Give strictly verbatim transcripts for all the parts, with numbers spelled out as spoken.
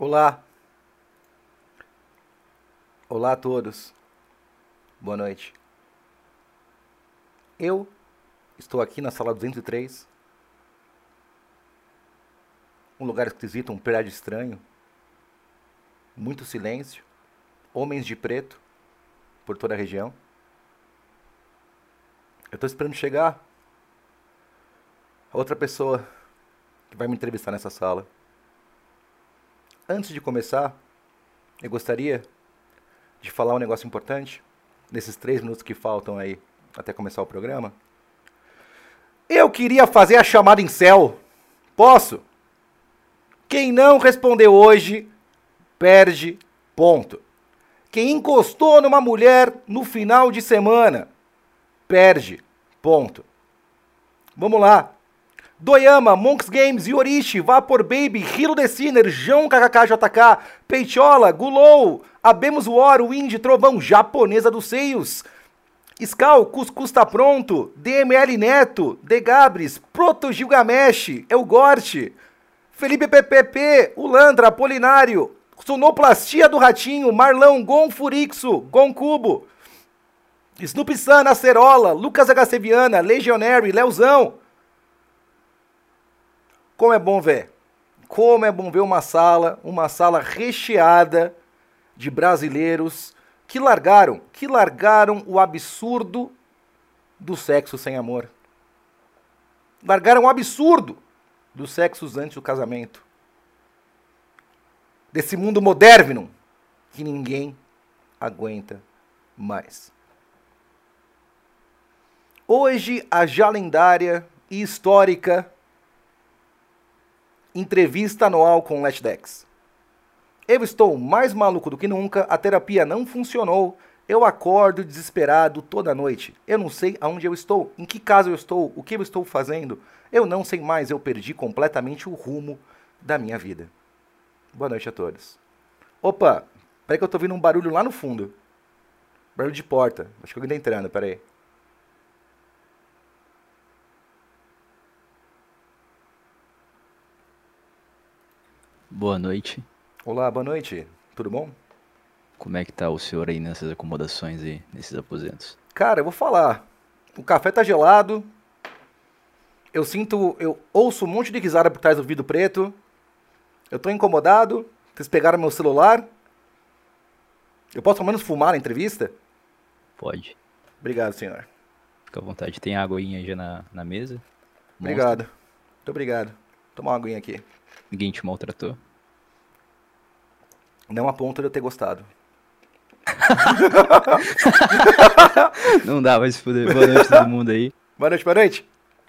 Olá, olá a todos, boa noite. Eu estou aqui na sala duzentos e três, um lugar esquisito, um prédio estranho, muito silêncio, homens de preto por toda a região. Eu estou esperando chegar a outra pessoa que vai me entrevistar nessa sala. Antes de começar, eu gostaria de falar um negócio importante, nesses três minutos que faltam aí até começar o programa. Eu queria fazer a chamada em céu. Posso? Quem não respondeu hoje, perde ponto. Quem encostou numa mulher no final de semana, perde ponto. Vamos lá. Doyama, Monks Games, Yorishi, Vapor Baby, Hilo The Sinner, João K K K J K, Peitola, Gulou, Abemos War, Wind, Trovão, Japonesa dos Seios, Scal, Cuscuz tá pronto, D M L Neto, De Gabris, Proto Gilgamesh, Elgort, Felipe P P P, Ulandra, Apolinário, Sonoplastia do Ratinho, Marlão, Gon Furixo, Gon Cubo, Snoopy San, Acerola, Lucas H C Viana, Legionary, Leozão. Como é bom ver, como é bom ver uma sala, uma sala recheada de brasileiros que largaram, que largaram o absurdo do sexo sem amor. Largaram o absurdo dos sexos antes do casamento. Desse mundo moderno que ninguém aguenta mais. Hoje, a já lendária e histórica entrevista anual com Letdex. Eu estou mais maluco do que nunca, a terapia não funcionou, eu acordo desesperado toda noite. Eu não sei aonde eu estou, em que casa eu estou, o que eu estou fazendo. Eu não sei mais, eu perdi completamente o rumo da minha vida. Boa noite a todos. Opa, peraí que eu tô ouvindo um barulho lá no fundo. Barulho de porta, acho que alguém tá entrando, peraí. Boa noite. Olá, boa noite. Tudo bom? Como é que tá o senhor aí nessas acomodações aí, nesses aposentos? Cara, eu vou falar. O café tá gelado. Eu sinto, eu ouço um monte de risada por trás do vidro preto. Eu tô incomodado. Vocês pegaram meu celular. Eu posso pelo menos fumar na entrevista? Pode. Obrigado, senhor. Fica à vontade. Tem água aí já na, na mesa? Obrigado. Monster? Muito obrigado. Vou tomar uma aguinha aqui. Ninguém te maltratou? Não a ponto de eu ter gostado. Não dá, vai se fuder. Boa noite todo mundo aí. Boa noite, boa noite.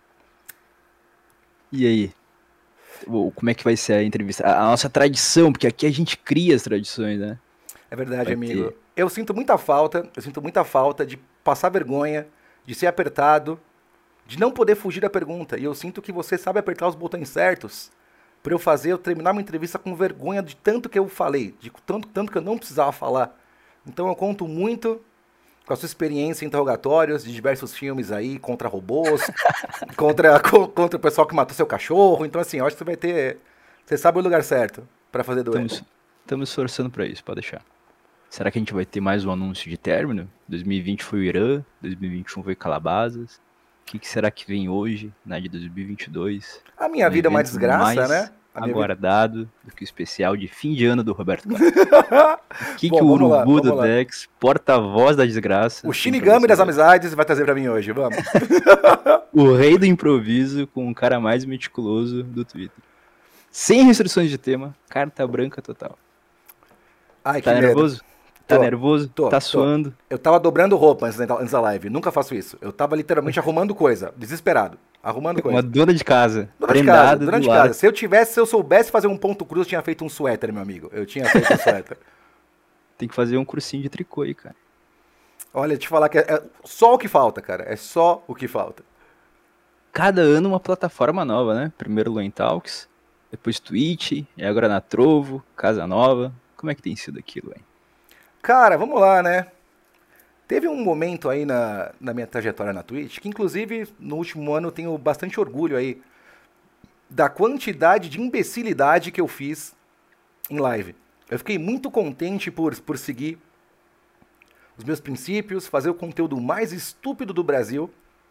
E aí? O- Como é que vai ser a entrevista? A, a nossa tradição, porque aqui a gente cria as tradições, né? É verdade, Vai amigo. ter. Eu sinto muita falta, eu sinto muita falta de passar vergonha, de ser apertado, de não poder fugir da pergunta. E eu sinto que você sabe apertar os botões certos para eu fazer, eu terminar uma entrevista com vergonha de tanto que eu falei, de tanto, tanto que eu não precisava falar. Então eu conto muito com a sua experiência em interrogatórios de diversos filmes aí, contra robôs, contra, co- contra o pessoal que matou seu cachorro. Então assim, eu acho que você vai ter, você sabe o lugar certo para fazer doer. Estamos, estamos esforçando pra isso, pode deixar. Será que a gente vai ter mais um anúncio de término? dois mil e vinte foi o Irã, dois mil e vinte e um foi Calabasas. O que, que será que vem hoje, na de dois mil e vinte e dois? A minha Um vida é uma evento desgraça, mais né? A minha vida... aguardado do que o especial de fim de ano do Roberto Carlos. O que, Bom, que o vamos lá, urubu do vamos lá. Dex, porta-voz da desgraça, O tem pra Shinigami das você hoje? amizades vai trazer pra mim hoje, vamos. O rei do improviso com o cara mais meticuloso do Twitter. Sem restrições de tema, carta branca total. Ai, que Tá medo. nervoso? Tá Tô, nervoso? tô, Tá tô. suando? Eu tava dobrando roupa antes da, antes da live. Nunca faço isso. Eu tava literalmente arrumando coisa. Desesperado. Arrumando Uma coisa. dona de casa, Dona de casa, prendada dona do de lado. casa. Se eu tivesse, se eu soubesse fazer um ponto cruz, eu tinha feito um suéter, meu amigo. Eu tinha feito um suéter. Tem que fazer um cursinho de tricô aí, cara. Olha, te falar que é, é só o que falta, cara. É só o que falta. Cada ano uma plataforma nova, né? Primeiro Loen Talks, depois Twitch, e agora na Trovo, Casa Nova. Como é que tem sido aquilo, hein? Cara, vamos lá, né? Teve um momento aí na, na minha trajetória na Twitch, que inclusive no último ano eu tenho bastante orgulho aí da quantidade de imbecilidade que eu fiz em live. Eu fiquei muito contente por, por seguir os meus princípios, fazer o conteúdo mais estúpido do Brasil.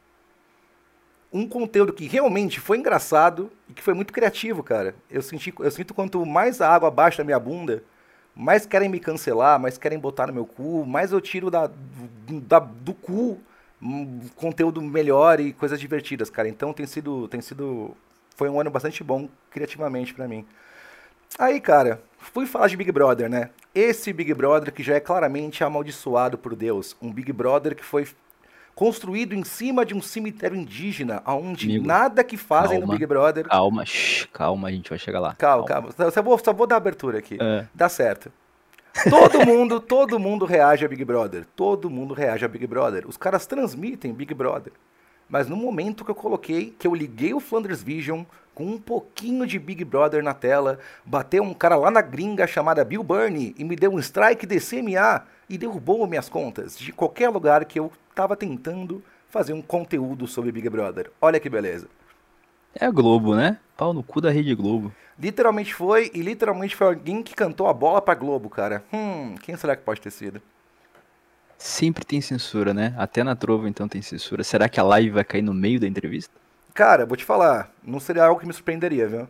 Um conteúdo que realmente foi engraçado e que foi muito criativo, cara. Eu, senti, eu sinto quanto mais a água baixa da minha bunda, mais querem me cancelar, mais querem botar no meu cu, mais eu tiro da, da, do cu um conteúdo melhor e coisas divertidas, cara. Então tem sido, tem sido... Foi um ano bastante bom criativamente pra mim. Aí, cara, fui falar de Big Brother, né? Esse Big Brother que já é claramente amaldiçoado por Deus. Um Big Brother que foi construído em cima de um cemitério indígena, onde Amigo, nada que fazem no calma, Big Brother... Calma, shh, calma, a gente vai chegar lá. Calma, calma. Só vou, só vou dar abertura aqui. É. Dá certo. Todo mundo, todo mundo reage a Big Brother. Todo mundo reage a Big Brother. Os caras transmitem Big Brother. Mas no momento que eu coloquei, que eu liguei o Flanders Vision com um pouquinho de Big Brother na tela, bateu um cara lá na gringa chamada Bill Burney e me deu um strike D C M A e derrubou minhas contas de qualquer lugar que eu tava tentando fazer um conteúdo sobre Big Brother. Olha que beleza. É a Globo, né? Pau no cu da Rede Globo. Literalmente foi, e literalmente foi alguém que cantou a bola pra Globo, cara. Hum, quem será que pode ter sido? Sempre tem censura, né? Até na Trovo, então, tem censura. Será que a live vai cair no meio da entrevista? Cara, vou te falar, não seria algo que me surpreenderia, viu?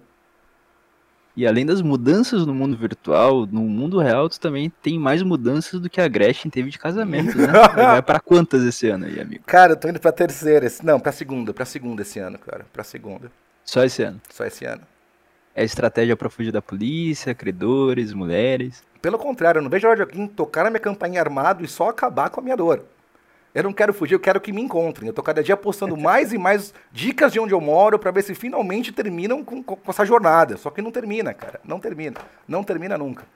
E além das mudanças no mundo virtual, no mundo real, tu também tem mais mudanças do que a Gretchen teve de casamento, né? Vai pra quantas esse ano aí, amigo? Cara, eu tô indo pra terceira, esse... não, pra segunda, pra segunda esse ano, cara, pra segunda. Só esse ano. Só esse ano. É estratégia pra fugir da polícia, credores, mulheres. Pelo contrário, eu não vejo a hora de alguém tocar na minha campainha armado e só acabar com a minha dor. Eu não quero fugir, eu quero que me encontrem. Eu tô cada dia postando mais e mais dicas de onde eu moro pra ver se finalmente terminam com, com essa jornada. Só que não termina, cara. Não termina. Não termina nunca.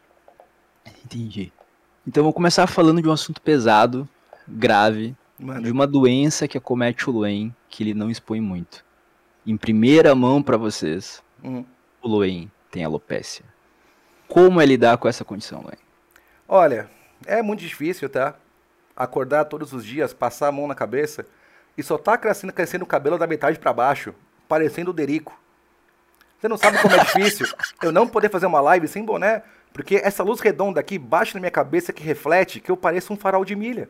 Entendi. Então vamos começar falando de um assunto pesado, grave, Mano. de uma doença que acomete o Luen, que ele não expõe muito. Em primeira mão pra vocês, Hum. o Luen tem alopecia. Como é lidar com essa condição, Luen? Olha, é muito difícil, tá? Acordar todos os dias, passar a mão na cabeça e só tá crescendo, crescendo o cabelo da metade pra baixo, parecendo o Derico. Você não sabe como é difícil eu não poder fazer uma live sem boné, porque essa luz redonda aqui bate na minha cabeça que reflete que eu pareço um farol de milha.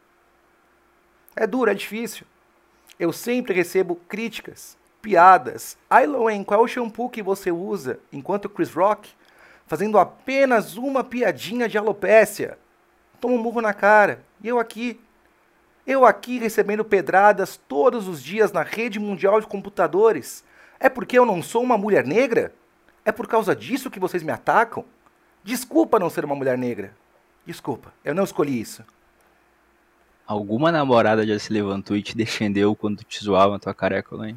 É duro, é difícil. Eu sempre recebo críticas, piadas. Ai, Loen, qual é o shampoo que você usa? Enquanto o Chris Rock, fazendo apenas uma piadinha de alopécia, toma um murro na cara. E eu aqui, eu aqui recebendo pedradas todos os dias na rede mundial de computadores. É porque eu não sou uma mulher negra? É por causa disso que vocês me atacam? Desculpa não ser uma mulher negra. Desculpa, eu não escolhi isso. Alguma namorada já se levantou e te defendeu quando te zoava a tua careca, Luen?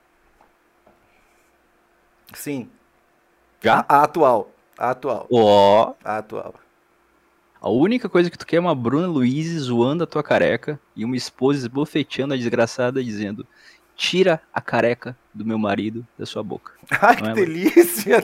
Sim. Já? A, a atual. A atual. Ó, A atual. a única coisa que tu quer é uma Bruna Luiz zoando a tua careca e uma esposa esbofeteando a desgraçada dizendo: tira a careca do meu marido da sua boca. Ai, Não que é, Luen? delícia!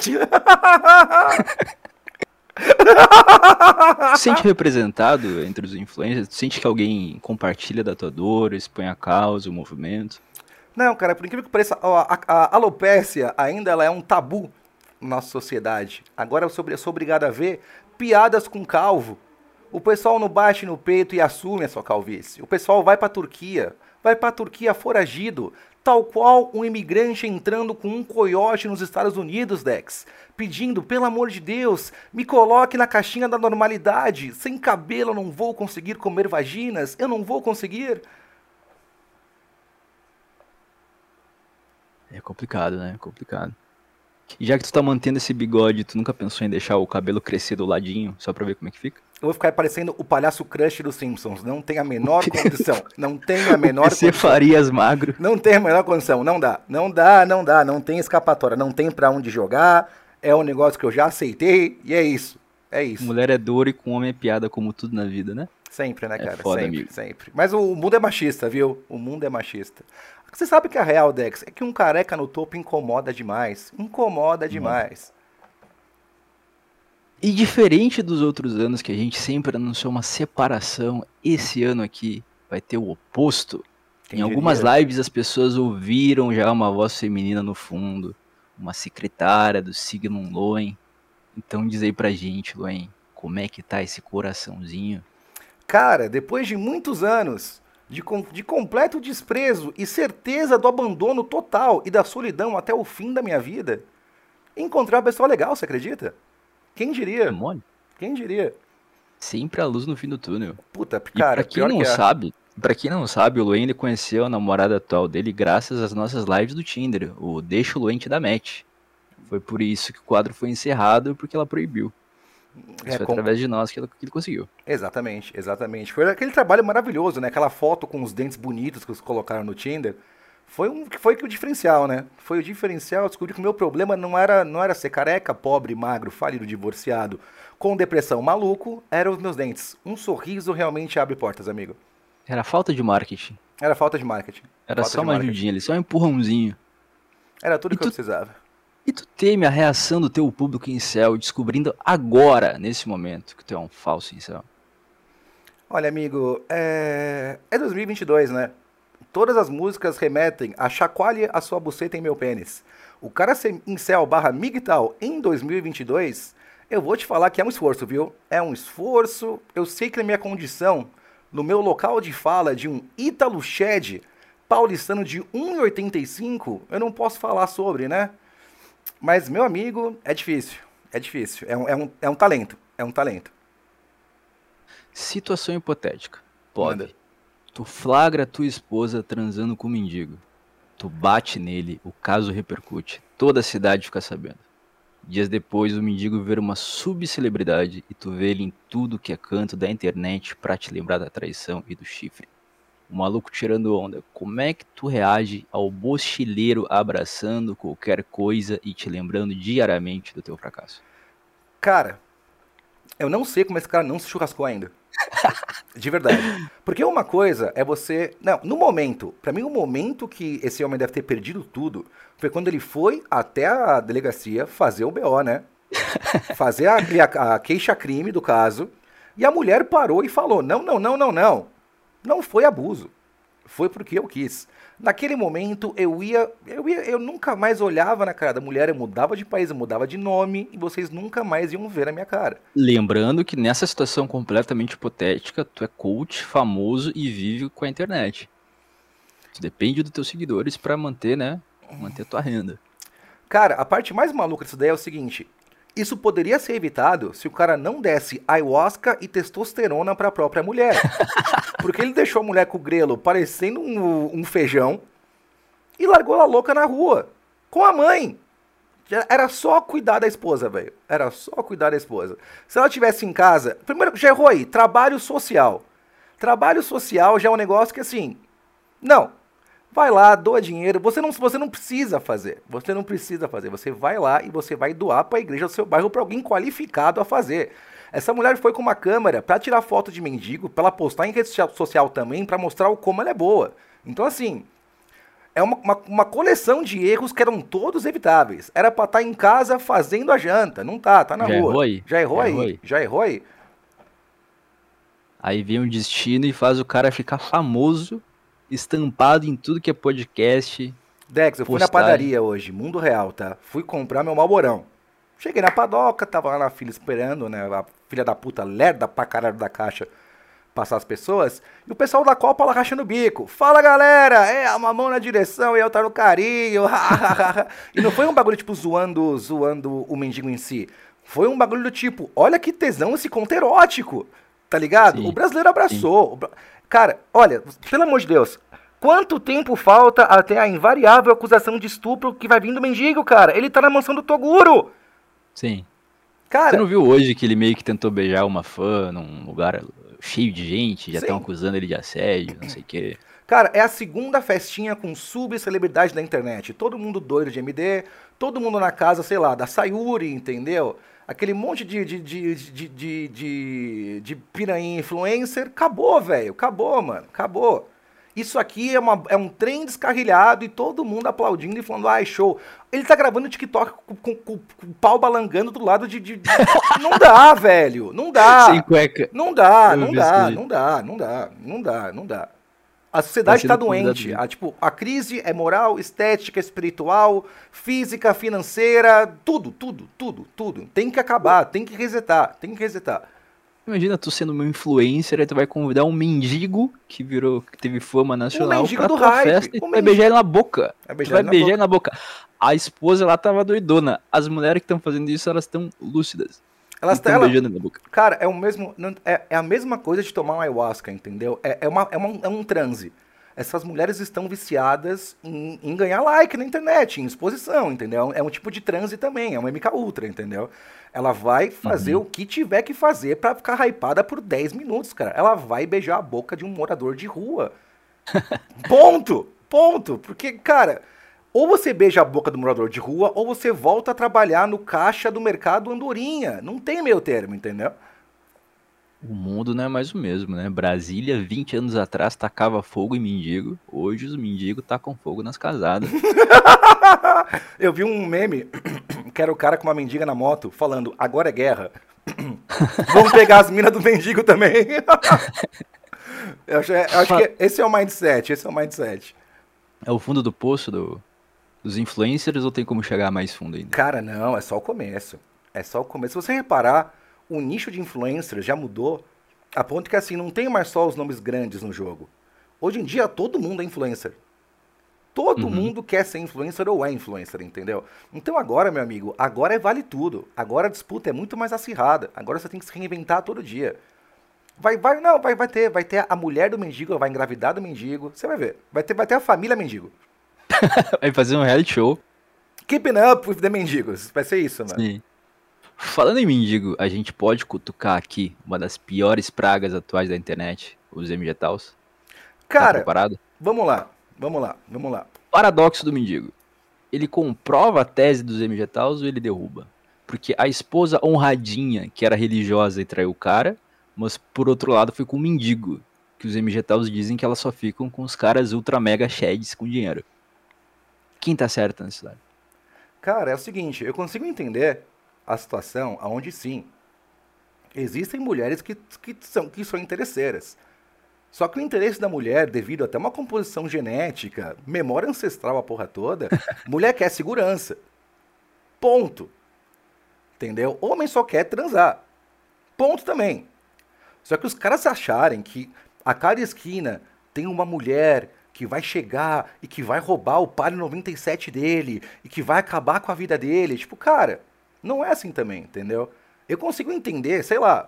Tu se sente representado entre os influencers? Tu sente que alguém compartilha da tua dor, expõe a causa, o movimento? Não, cara, por incrível que pareça, a, a, a alopécia ainda ela é um tabu na nossa sociedade. Agora eu sou, eu sou obrigado a ver piadas com calvo. O pessoal não bate no peito e assume a sua calvície. O pessoal vai pra Turquia, vai pra Turquia foragido, tal qual um imigrante entrando com um coiote nos Estados Unidos, Dex, pedindo, pelo amor de Deus, me coloque na caixinha da normalidade. Sem cabelo eu não vou conseguir comer vaginas, eu não vou conseguir. É complicado, né? É complicado. E já que tu tá mantendo esse bigode, tu nunca pensou em deixar o cabelo crescer do ladinho, só pra ver como é que fica? Eu vou ficar parecendo o palhaço crush dos Simpsons. Não tem a menor condição. Não tem a menor Você condição. Farias magro. Não tem a menor condição. Não dá. Não dá, não dá. Não tem escapatória. Não tem pra onde jogar. É um negócio que eu já aceitei. E é isso. É isso. Mulher é dor e com homem é piada, como tudo na vida, né? Sempre, né, É cara? foda, sempre, amigo. sempre. Mas o mundo é machista, viu? O mundo é machista. Você sabe que a real, Dex, é que um careca no topo incomoda demais. Incomoda demais. E diferente dos outros anos que a gente sempre anunciou uma separação, esse ano aqui vai ter o oposto. Quem Em algumas diria? lives as pessoas ouviram já uma voz feminina no fundo, uma secretária do signo Loen, Então diz aí pra gente, Luan, como é que tá esse coraçãozinho? Cara, depois de muitos anos de, com- de completo desprezo e certeza do abandono total e da solidão até o fim da minha vida, encontrar uma pessoa legal, você acredita? Quem É diria? mole? Quem diria? Sempre a luz no fim do túnel. Puta, E pra cara, quem pior que não é. sabe, para quem não sabe, o Luan ele conheceu a namorada atual dele graças às nossas lives do Tinder, o Deixa o Luan te dar match. Foi por isso que o quadro foi encerrado, porque ela proibiu. Mas É, foi com- através de nós que ele, que ele conseguiu. Exatamente, exatamente. Foi aquele trabalho maravilhoso, né? Aquela foto com os dentes bonitos que eles colocaram no Tinder. Foi um, foi que o diferencial, né? Foi o diferencial. Eu descobri que o meu problema não era, não era ser careca, pobre, magro, falido, divorciado, com depressão, maluco. Eram os meus dentes. Um sorriso realmente abre portas, amigo. Era falta de marketing. Era falta de marketing. Era Falta só de uma marketing. ajudinha ali, só um empurrãozinho. Era tudo E que eu tu, precisava. e tu teme a reação do teu público incel descobrindo agora, nesse momento, que tu é um falso incel. Olha, amigo, é, é dois mil e vinte e dois, né? Todas as músicas remetem a chacoalhe a sua buceta em meu pênis. O cara ser incel barra migtal em dois mil e vinte e dois, eu vou te falar que é um esforço, viu? É um esforço. Eu sei que na minha condição, no meu local de fala de um Ítalo Shed paulistano de um e oitenta e cinco, eu não posso falar sobre, né? Mas, meu amigo, é difícil. É difícil. É um, é um, é um talento. É um talento. Situação hipotética. Manda. Pode. Tu flagra tua esposa transando com um mendigo. Tu bate nele, o caso repercute. Toda a cidade fica sabendo. Dias depois, o mendigo vira uma subcelebridade e tu vê ele em tudo que é canto da internet pra te lembrar da traição e do chifre. O maluco tirando onda. Como é que tu reage ao mochileiro abraçando qualquer coisa e te lembrando diariamente do teu fracasso? Cara, eu não sei como esse cara não se churrascou ainda. De verdade. Porque uma coisa é você. Não, no momento. Pra mim, o momento que esse homem deve ter perdido tudo foi quando ele foi até a delegacia fazer o B O, né? Fazer a, a, a queixa-crime do caso. E a mulher parou e falou: não, não, não, não, não. Não foi abuso. Foi porque eu quis. Naquele momento, eu ia, eu ia. Eu nunca mais olhava na cara da mulher. Eu mudava de país, eu mudava de nome. E vocês nunca mais iam ver a minha cara. Lembrando que nessa situação completamente hipotética, tu é coach famoso e vive com a internet. Tu depende dos teus seguidores pra manter, né? Manter tua renda. Cara, a parte mais maluca disso daí é o seguinte: isso poderia ser evitado se o cara não desse ayahuasca e testosterona pra própria mulher. Porque ele deixou a mulher com o grelo parecendo um, um feijão e largou ela louca na rua. Com a mãe. Já era só cuidar da esposa, velho. Era só cuidar da esposa. Se ela tivesse em casa. Primeiro, já errou aí. Trabalho social. Trabalho social já é um negócio que assim. Não. Vai lá, doa dinheiro. Você não, você não precisa fazer. Você não precisa fazer. Você vai lá e você vai doar pra igreja do seu bairro pra alguém qualificado a fazer. Essa mulher foi com uma câmera pra tirar foto de mendigo, pra ela postar em rede social também, pra mostrar o como ela é boa. Então, assim, é uma, uma, uma coleção de erros que eram todos evitáveis. Era pra estar em casa fazendo a janta. Não tá, tá na Já rua. errou aí? Já errou Já aí? errou aí? Já errou aí? Aí vem o destino e faz o cara ficar famoso, estampado em tudo que é podcast. Dex, eu fui na Postagem. padaria hoje, mundo real, tá? Fui comprar meu malborão. Cheguei na padoca, tava lá na fila esperando, né? A filha da puta lerda pra caralho da caixa passar as pessoas. E o pessoal da Copa lá rachando o bico. Fala, galera! É, uma mão na direção e eu tá no carinho. E não foi um bagulho, tipo, zoando, zoando o mendigo em si. Foi um bagulho do tipo, olha que tesão esse conto erótico. Tá ligado? Sim, O brasileiro abraçou. O bra- Cara, olha, pelo amor de Deus. Quanto tempo falta até a invariável acusação de estupro que vai vir do mendigo, cara? Ele tá na mansão do Toguro. Sim. Você Cara, não viu hoje que ele meio que tentou beijar uma fã num lugar cheio de gente, já Sim. estão acusando ele de assédio, não sei o quê. cara, é a segunda festinha com subcelebridade da internet. Todo mundo doido de M D, todo mundo na casa, sei lá, da Sayuri, entendeu? Aquele monte de, de, de, de, de, de, de piranha influencer. Acabou, velho. Acabou, mano. Acabou. Isso aqui é, uma, é um trem descarrilhado e todo mundo aplaudindo e falando, ai, show. Ele tá gravando o TikTok com, com, com, com o pau balangando do lado de, de, de... Não dá, velho. Não dá. Sem cueca. Não dá, Eu não vi isso dá, daí. não dá, não dá, não dá, não dá. A Tá sociedade tá sendo convidado doente. dele. A, tipo, a crise é moral, estética, espiritual, física, financeira, tudo, tudo, tudo, tudo. Tem que acabar, tem que resetar, tem que resetar. Imagina tu sendo uma influencer, aí tu vai convidar um mendigo que virou, que teve fama O nacional mendigo pra do tua hype. festa e O tu vai mendigo. beijar ele na boca. É Tu beijar vai ele na beijar boca. ele na boca. A esposa lá tava doidona. As mulheres que estão fazendo isso, elas estão lúcidas. E Elas, estão ela, beijando ele na boca. cara, é o mesmo. não- É, é a mesma coisa de tomar um ayahuasca, entendeu? É, é, uma, é, uma- é um transe. Essas mulheres estão viciadas em, em ganhar like na internet, em exposição, entendeu? É um tipo de transe também, é uma M K Ultra, entendeu? Ela vai fazer Uhum. o que tiver que fazer pra ficar hypada por dez minutos, cara. Ela vai beijar a boca de um morador de rua. Ponto! Ponto! Porque, cara, ou você beija a boca do morador de rua, ou você volta a trabalhar no caixa do mercado Andorinha. Não tem meio termo, entendeu? O mundo não é mais o mesmo, né? Brasília, vinte anos atrás, tacava fogo em mendigo. Hoje os mendigos tacam fogo nas casadas. Eu vi um meme que era o cara com uma mendiga na moto falando: agora é guerra. Vamos pegar as minas do mendigo também. eu acho, eu acho que esse é o mindset. Esse é o mindset. É o fundo do poço do, dos influencers ou tem como chegar mais fundo ainda? Cara, não, é só o começo. É só o começo. Se você reparar, o nicho de influencers já mudou a ponto que assim, não tem mais só os nomes grandes no jogo. Hoje em dia todo mundo é influencer. Todo Uhum. mundo quer ser influencer ou é influencer, entendeu? Então agora, meu amigo, agora é vale tudo. Agora a disputa é muito mais acirrada. Agora você tem que se reinventar todo dia. Vai, vai, não, vai, vai ter, vai ter a mulher do mendigo, ela vai engravidar do mendigo. Você vai ver. Vai ter, vai ter a família mendigo. Vai fazer um reality show. Keeping up with the mendigos. Vai ser isso, mano. Sim. Falando em mendigo, a gente pode cutucar aqui uma das piores pragas atuais da internet, os M G Tals. Tá Cara, preparado? vamos lá. Vamos lá, vamos lá. Paradoxo do mendigo. Ele comprova a tese dos M G Tals ou ele derruba? Porque a esposa honradinha, que era religiosa e traiu o cara, mas por outro lado foi com o mendigo, que os M G Tals dizem que elas só ficam com os caras ultra mega sheds com dinheiro. Quem tá certo nessa história? Cara, é o seguinte, eu consigo entender a situação onde sim, existem mulheres que, que, são, que são interesseiras. Só que o interesse da mulher, devido até uma composição genética, memória ancestral, a porra toda, mulher quer segurança. Ponto. Entendeu? Homem só quer transar. Ponto também. Só que os caras acharem que a cada esquina tem uma mulher que vai chegar e que vai roubar o Palio noventa e sete dele e que vai acabar com a vida dele. Tipo, cara, não é assim também, entendeu? Eu consigo entender, sei lá,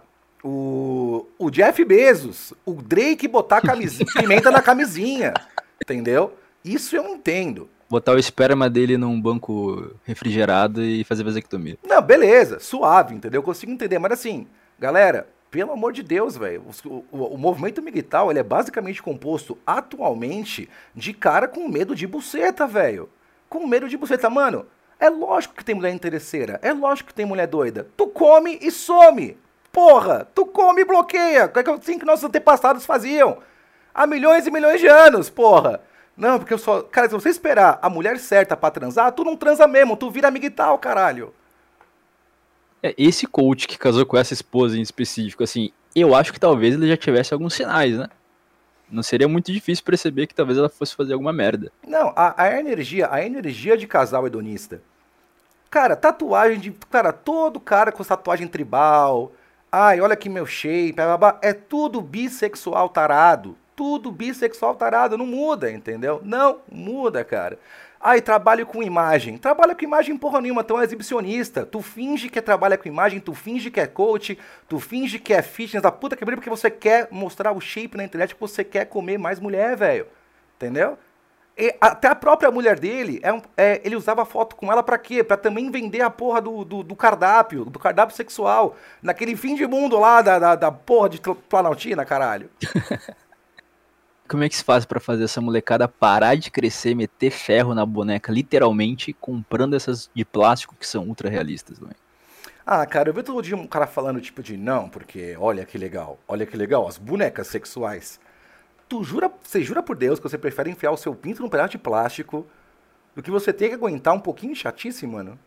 o, o Jeff Bezos, o Drake botar camisinha, pimenta na camisinha, entendeu? Isso eu entendo. Botar o esperma dele num banco refrigerado e fazer vasectomia. Não, beleza, suave, entendeu? Eu consigo entender, mas assim, galera, pelo amor de Deus, velho, o, o, o movimento migtal, ele é basicamente composto atualmente de cara com medo de buceta, velho. Com medo de buceta, mano. É lógico que tem mulher interesseira, é lógico que tem mulher doida. Tu come e some. Porra, tu come e bloqueia. É assim que nossos antepassados faziam. Há milhões e milhões de anos, porra. Não, porque eu só... Cara, se você esperar a mulher certa pra transar, tu não transa mesmo, tu vira migtal, caralho. É, esse coach que casou com essa esposa em específico, assim, eu acho que talvez ele já tivesse alguns sinais, né? Não seria muito difícil perceber que talvez ela fosse fazer alguma merda. Não, a, a energia, a energia de casal hedonista. Cara, tatuagem de... Cara, todo cara com tatuagem tribal. Ai, olha aqui meu shape. Blá, blá, blá, é tudo bissexual tarado. Tudo bissexual tarado. Não muda, entendeu? Não muda, cara. Ai, trabalho com imagem. Trabalha com imagem porra nenhuma, tu é um exibicionista. Tu finge que trabalha com imagem, tu finge que é coach, tu finge que é fitness da puta que pariu porque você quer mostrar o shape na internet, porque você quer comer mais mulher, velho. Entendeu? E até a própria mulher dele, é um, é, ele usava foto com ela pra quê? Pra também vender a porra do, do, do cardápio, do cardápio sexual. Naquele fim de mundo lá da, da, da porra de Planaltina, caralho. Como é que se faz pra fazer essa molecada parar de crescer, meter ferro na boneca, literalmente, comprando essas de plástico que são ultra realistas, não é? Ah, cara, eu vi todo dia um cara falando tipo de não, porque olha que legal, olha que legal, as bonecas sexuais. Tu jura, você jura por Deus que você prefere enfiar o seu pinto num pedaço de plástico do que você ter que aguentar um pouquinho de chatice, mano?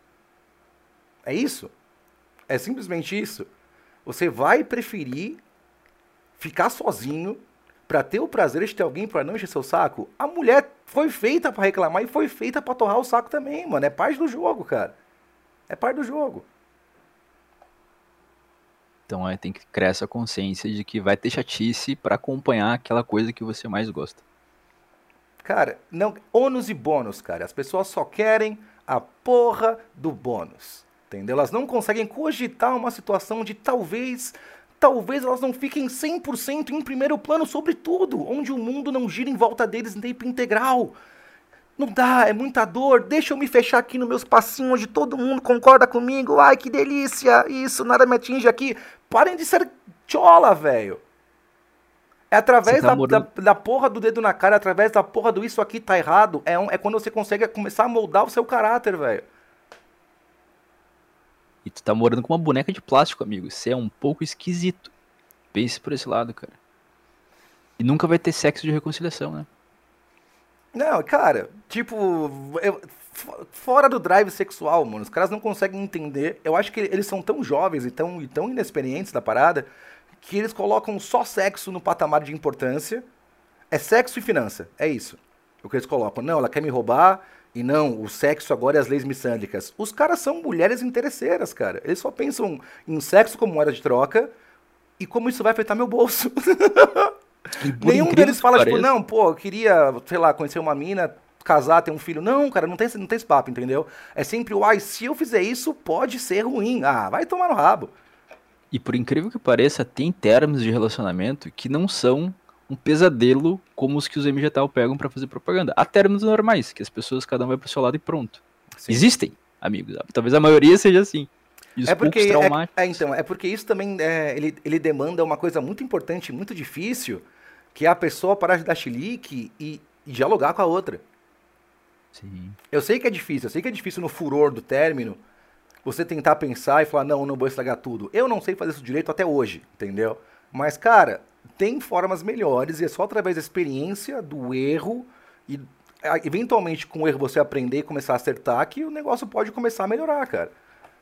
É isso? É simplesmente isso. Você vai preferir ficar sozinho, pra ter o prazer de ter alguém pra não encher seu saco, a mulher foi feita pra reclamar e foi feita pra torrar o saco também, mano. É parte do jogo, cara. É parte do jogo. Então é, tem que criar essa consciência de que vai ter chatice pra acompanhar aquela coisa que você mais gosta. Cara, não, ônus e bônus, cara. As pessoas só querem a porra do bônus. Entendeu? Elas não conseguem cogitar uma situação de talvez, talvez elas não fiquem cem por cento em primeiro plano sobre tudo, onde o mundo não gira em volta deles em tempo integral. Não dá, é muita dor. Deixa eu me fechar aqui no meu espacinho onde todo mundo concorda comigo. Ai, que delícia. Isso, nada me atinge aqui. Parem de ser chola, velho. É através Tá da, morando... da, da porra do dedo na cara, através da porra do isso aqui tá errado, é, um, é quando você consegue começar a moldar o seu caráter, velho. E tu tá morando com uma boneca de plástico, amigo. Isso é um pouco esquisito. Pense por esse lado, cara. E nunca vai ter sexo de reconciliação, né? Não, cara, tipo, eu, fora do drive sexual, mano, os caras não conseguem entender. Eu acho que eles são tão jovens e tão, e tão inexperientes da parada que eles colocam só sexo no patamar de importância. É sexo e finança, é isso. O que eles colocam. Não, ela quer me roubar, e não, o sexo agora é as leis missândricas. Os caras são mulheres interesseiras, cara. Eles só pensam em sexo como moeda de troca e como isso vai afetar meu bolso. Nenhum deles fala, tipo, não, pô, eu queria, sei lá, conhecer uma mina, casar, ter um filho. Não, cara, não tem, não tem esse papo, entendeu? É sempre, uai, se eu fizer isso, pode ser ruim. Ah, vai tomar no rabo. E por incrível que pareça, tem termos de relacionamento que não são um pesadelo como os que os M G T A L pegam pra fazer propaganda. Há termos normais, que as pessoas, cada um vai pro seu lado e pronto. Sim. Existem, amigos. Talvez a maioria seja assim. E os é porque, traumáticos... é, é, então, é porque isso também, é, ele, ele demanda uma coisa muito importante, muito difícil, que é a pessoa parar de dar chilique e, e dialogar com a outra. Sim. Eu sei que é difícil, eu sei que é difícil no furor do término, você tentar pensar e falar, não, eu não vou estragar tudo. Eu não sei fazer isso direito até hoje, entendeu? Mas, cara, tem formas melhores e é só através da experiência, do erro e eventualmente com o erro você aprender e começar a acertar que o negócio pode começar a melhorar, cara.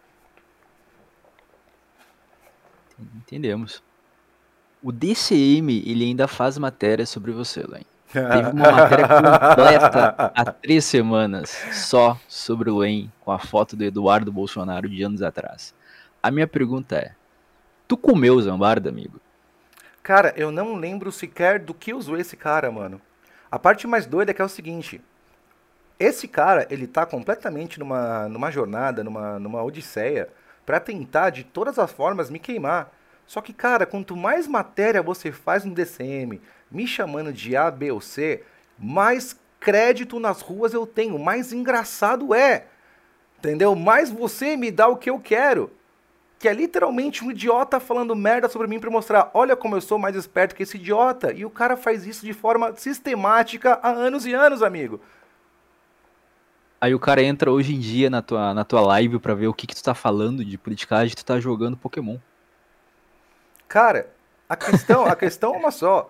Entendemos. O D C M, ele ainda faz matéria sobre você, Len. Teve uma matéria completa há três semanas só sobre o Len, com a foto do Eduardo Bolsonaro de anos atrás. A minha pergunta é, tu comeu zambarda, amigo? Cara, eu não lembro sequer do que usou esse cara, mano. A parte mais doida é que é o seguinte, esse cara, ele tá completamente numa, numa jornada, numa, numa odisseia, pra tentar de todas as formas me queimar. Só que, cara, quanto mais matéria você faz no D C M, me chamando de A, B ou C, mais crédito nas ruas eu tenho, mais engraçado é. Entendeu? Mais você me dá o que eu quero. Que é literalmente um idiota falando merda sobre mim pra mostrar, olha como eu sou mais esperto que esse idiota. E o cara faz isso de forma sistemática há anos e anos, amigo. Aí o cara entra hoje em dia na tua, na tua live pra ver o que, que tu tá falando de politicagem, tu tá jogando Pokémon. Cara, a questão, a questão é uma só.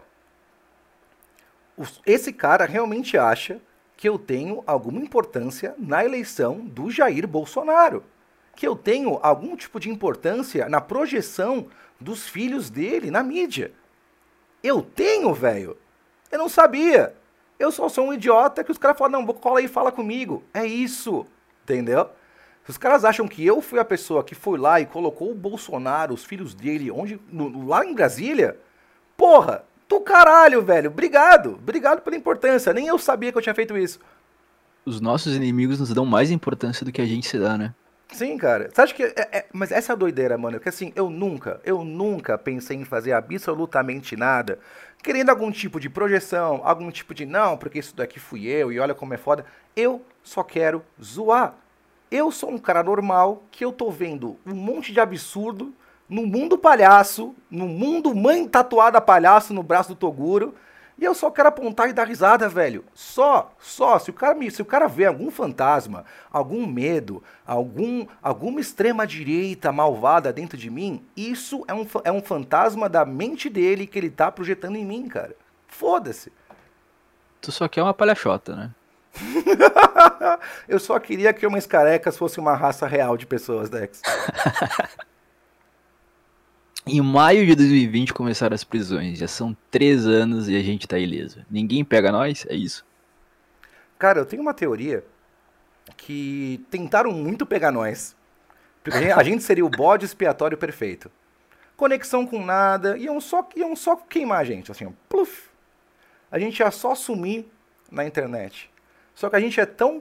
Esse cara realmente acha que eu tenho alguma importância na eleição do Jair Bolsonaro. Que eu tenho algum tipo de importância na projeção dos filhos dele na mídia. Eu tenho, velho. Eu não sabia. Eu só sou um idiota que os caras falam, não, cola aí e fala comigo. É isso, entendeu? Se os caras acham que eu fui a pessoa que foi lá e colocou o Bolsonaro, os filhos dele, onde, no, lá em Brasília, porra, do caralho, velho. Obrigado. Obrigado pela importância. Nem eu sabia que eu tinha feito isso. Os nossos inimigos nos dão mais importância do que a gente se dá, né? Sim, cara. Você acha que... É, é, mas essa é a doideira, mano. Porque assim, eu nunca, eu nunca pensei em fazer absolutamente nada querendo algum tipo de projeção, algum tipo de não, porque isso daqui fui eu e olha como é foda. Eu só quero zoar. Eu sou um cara normal que eu tô vendo um monte de absurdo no mundo palhaço, no mundo mãe tatuada palhaço no braço do Toguro, e eu só quero apontar e dar risada, velho. Só, só. Se o cara, me, se o cara vê algum fantasma, algum medo, algum, alguma extrema-direita malvada dentro de mim, isso é um, é um fantasma da mente dele que ele tá projetando em mim, cara. Foda-se. Tu só quer uma palhaçota, né? Eu só queria que umas carecas fosse uma raça real de pessoas, Dex. Em maio de dois mil e vinte começaram as prisões. Já são três anos e a gente tá ileso. Ninguém pega nós? É isso? Cara, eu tenho uma teoria que tentaram muito pegar nós. Porque a gente, a gente seria o bode expiatório perfeito. Conexão com nada, iam só, iam só queimar a gente, assim, ó, pluf. A gente ia só sumir na internet. Só que a gente é tão...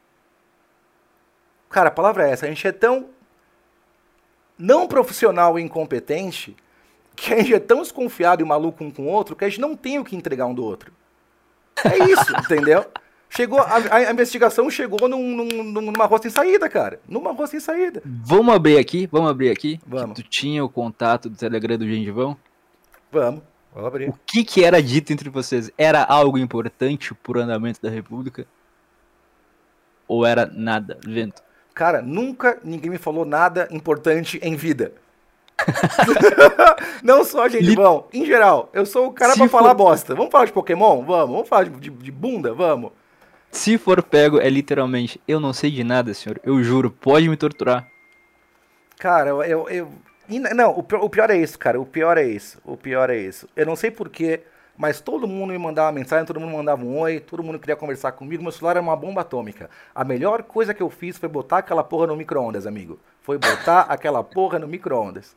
Cara, a palavra é essa, a gente é tão não profissional e incompetente que a gente é tão desconfiado e maluco um com o outro que a gente não tem o que entregar um do outro. É isso, entendeu? Chegou, a, a investigação chegou num, num, numa rua sem saída, cara. Numa rua sem saída. Vamos abrir aqui? Vamos abrir aqui? Vamos. Que tu tinha o contato do Telegram do Gengivão? Vamos. Vamos abrir. O que que era dito entre vocês? Era algo importante pro andamento da República? Ou era nada? Vento? Cara, nunca ninguém me falou nada importante em vida. Não só Gengivão, em geral. Eu sou o cara Se pra for... falar bosta. Vamos falar de Pokémon? Vamos. Vamos falar de, de, de bunda? Vamos. Se for pego, é literalmente, eu não sei de nada, senhor. Eu juro, pode me torturar. Cara, eu... eu, eu... Não, o pior, o pior é isso, cara. O pior é isso. O pior é isso. Eu não sei porquê, mas todo mundo me mandava uma mensagem, todo mundo mandava um oi, todo mundo queria conversar comigo. Meu celular era uma bomba atômica. A melhor coisa que eu fiz foi botar aquela porra no micro-ondas, amigo. Foi botar aquela porra no micro-ondas.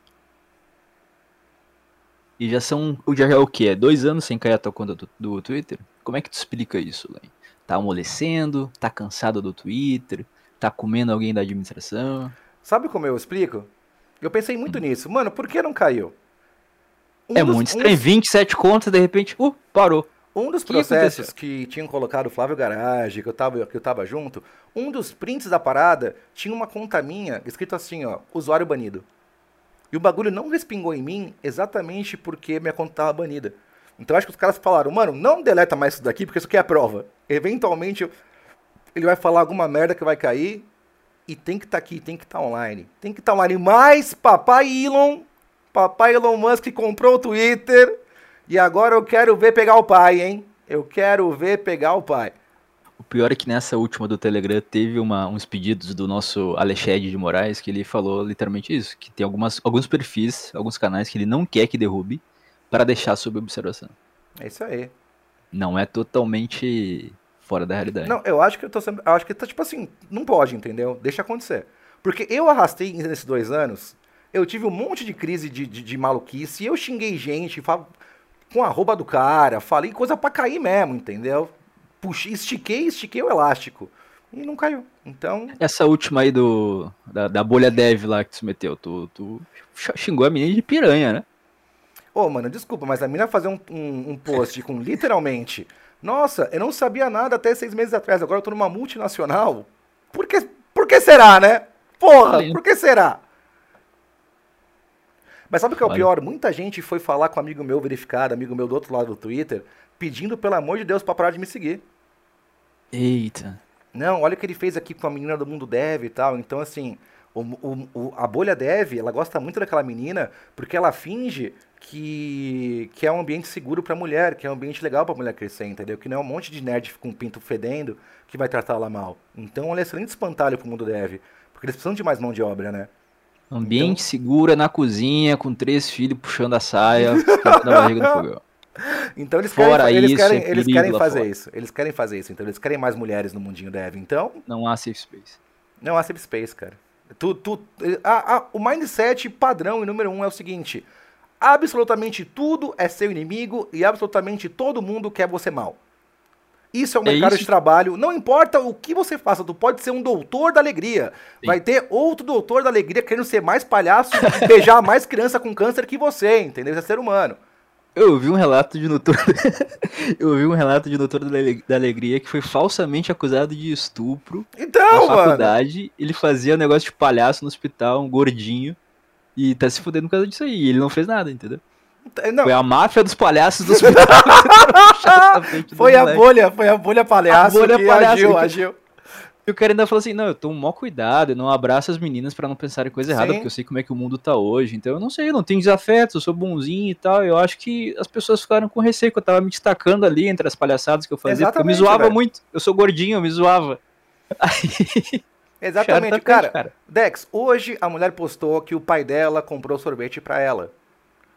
E já são, já é o quê? É dois anos sem cair a tua conta do, do Twitter? Como é que tu explica isso, Len? Tá amolecendo? Tá cansado do Twitter? Tá comendo alguém da administração? Sabe como eu explico? Eu pensei muito hum. nisso. Mano, por que não caiu? Um é dos, muito estranho. Um dos... vinte e sete contas, de repente, uh, parou. Um dos que processos aconteceu? Que tinham colocado o Flávio Garage, que eu, tava, que eu tava junto, um dos prints da parada tinha uma conta minha escrito assim, ó, usuário banido. E o bagulho não respingou em mim exatamente porque minha conta tava banida. Então acho que os caras falaram, mano, não deleta mais isso daqui porque isso aqui é prova. Eventualmente ele vai falar alguma merda que vai cair e tem que estar tá aqui, tem que estar tá online. Tem que estar tá online. Mas papai Elon, papai Elon Musk comprou o Twitter e agora eu quero ver pegar o pai, hein? Eu quero ver pegar o pai. O pior é que nessa última do Telegram teve uma, uns pedidos do nosso Alexandre de Moraes que ele falou literalmente isso, que tem algumas, alguns perfis, alguns canais que ele não quer que derrube para deixar sob observação. É isso aí. Não é totalmente fora da realidade. Não, eu acho que eu tô sempre, eu acho que tá tipo assim, não pode, entendeu? Deixa acontecer. Porque eu arrastei nesses dois anos, eu tive um monte de crise de, de, de maluquice, e eu xinguei gente, falo, com a roupa do cara, falei coisa pra cair mesmo, entendeu? Puxei, estiquei, estiquei o elástico. E não caiu. Então. Essa última aí do. Da, da bolha dev lá que tu se meteu, tu, tu xingou a menina de piranha, né? Ô, oh, mano, desculpa, mas a menina fazer um, um, um post com literalmente. Nossa, eu não sabia nada até seis meses atrás, agora eu tô numa multinacional. Por que, por que será, né? Porra, por que será? Mas sabe o que é o pior? Muita gente foi falar com um amigo meu verificado, amigo meu do outro lado do Twitter, pedindo, pelo amor de Deus, pra parar de me seguir. Eita. Não, olha o que ele fez aqui com a menina do mundo dev e tal. Então, assim, o, o, o, a bolha dev, ela gosta muito daquela menina porque ela finge que, que é um ambiente seguro pra mulher, que é um ambiente legal pra mulher crescer, entendeu? Que não é um monte de nerd com pinto fedendo que vai tratar ela mal. Então, ela é excelente espantalho pro mundo dev, porque eles precisam de mais mão de obra, né? Ambiente então... seguro na cozinha, com três filhos puxando a saia, esquentando a barriga do fogão. Então eles querem, Fora eles isso, querem, é eles querem fazer fora. isso. Eles querem fazer isso. Então eles querem mais mulheres no mundinho dev. Então não há safe space. Não há safe space, cara. Tu, tu, a, a, o mindset padrão e número um é o seguinte: absolutamente tudo é seu inimigo e absolutamente todo mundo quer você mal. Isso é o mercado é de trabalho. Não importa o que você faça, tu pode ser um doutor da alegria. Sim. Vai ter outro doutor da alegria querendo ser mais palhaço e beijar mais criança com câncer que você, entendeu? Você é ser humano. Eu ouvi um relato de doutor. Eu ouvi um relato de doutor da alegria que foi falsamente acusado de estupro. Então, na faculdade, mano. Ele fazia um negócio de palhaço no hospital, um gordinho. E tá se fudendo por causa disso aí. E ele não fez nada, entendeu? Não. Foi a máfia dos palhaços do hospital. Foi a bolha, foi a bolha palhaço a bolha que palhaço agiu, que... agiu. E o cara ainda falou assim, não, eu tomo maior cuidado, eu não abraço as meninas pra não pensarem coisa errada, Sim. porque eu sei como é que o mundo tá hoje, então eu não sei, eu não tenho desafetos, eu sou bonzinho e tal, eu acho que as pessoas ficaram com receio, que eu tava me destacando ali entre as palhaçadas que eu fazia, Exatamente, porque eu me zoava velho. muito, eu sou gordinho, eu me zoava. Aí... Exatamente, cara, cara. Dex, hoje a mulher postou que o pai dela comprou sorvete pra ela.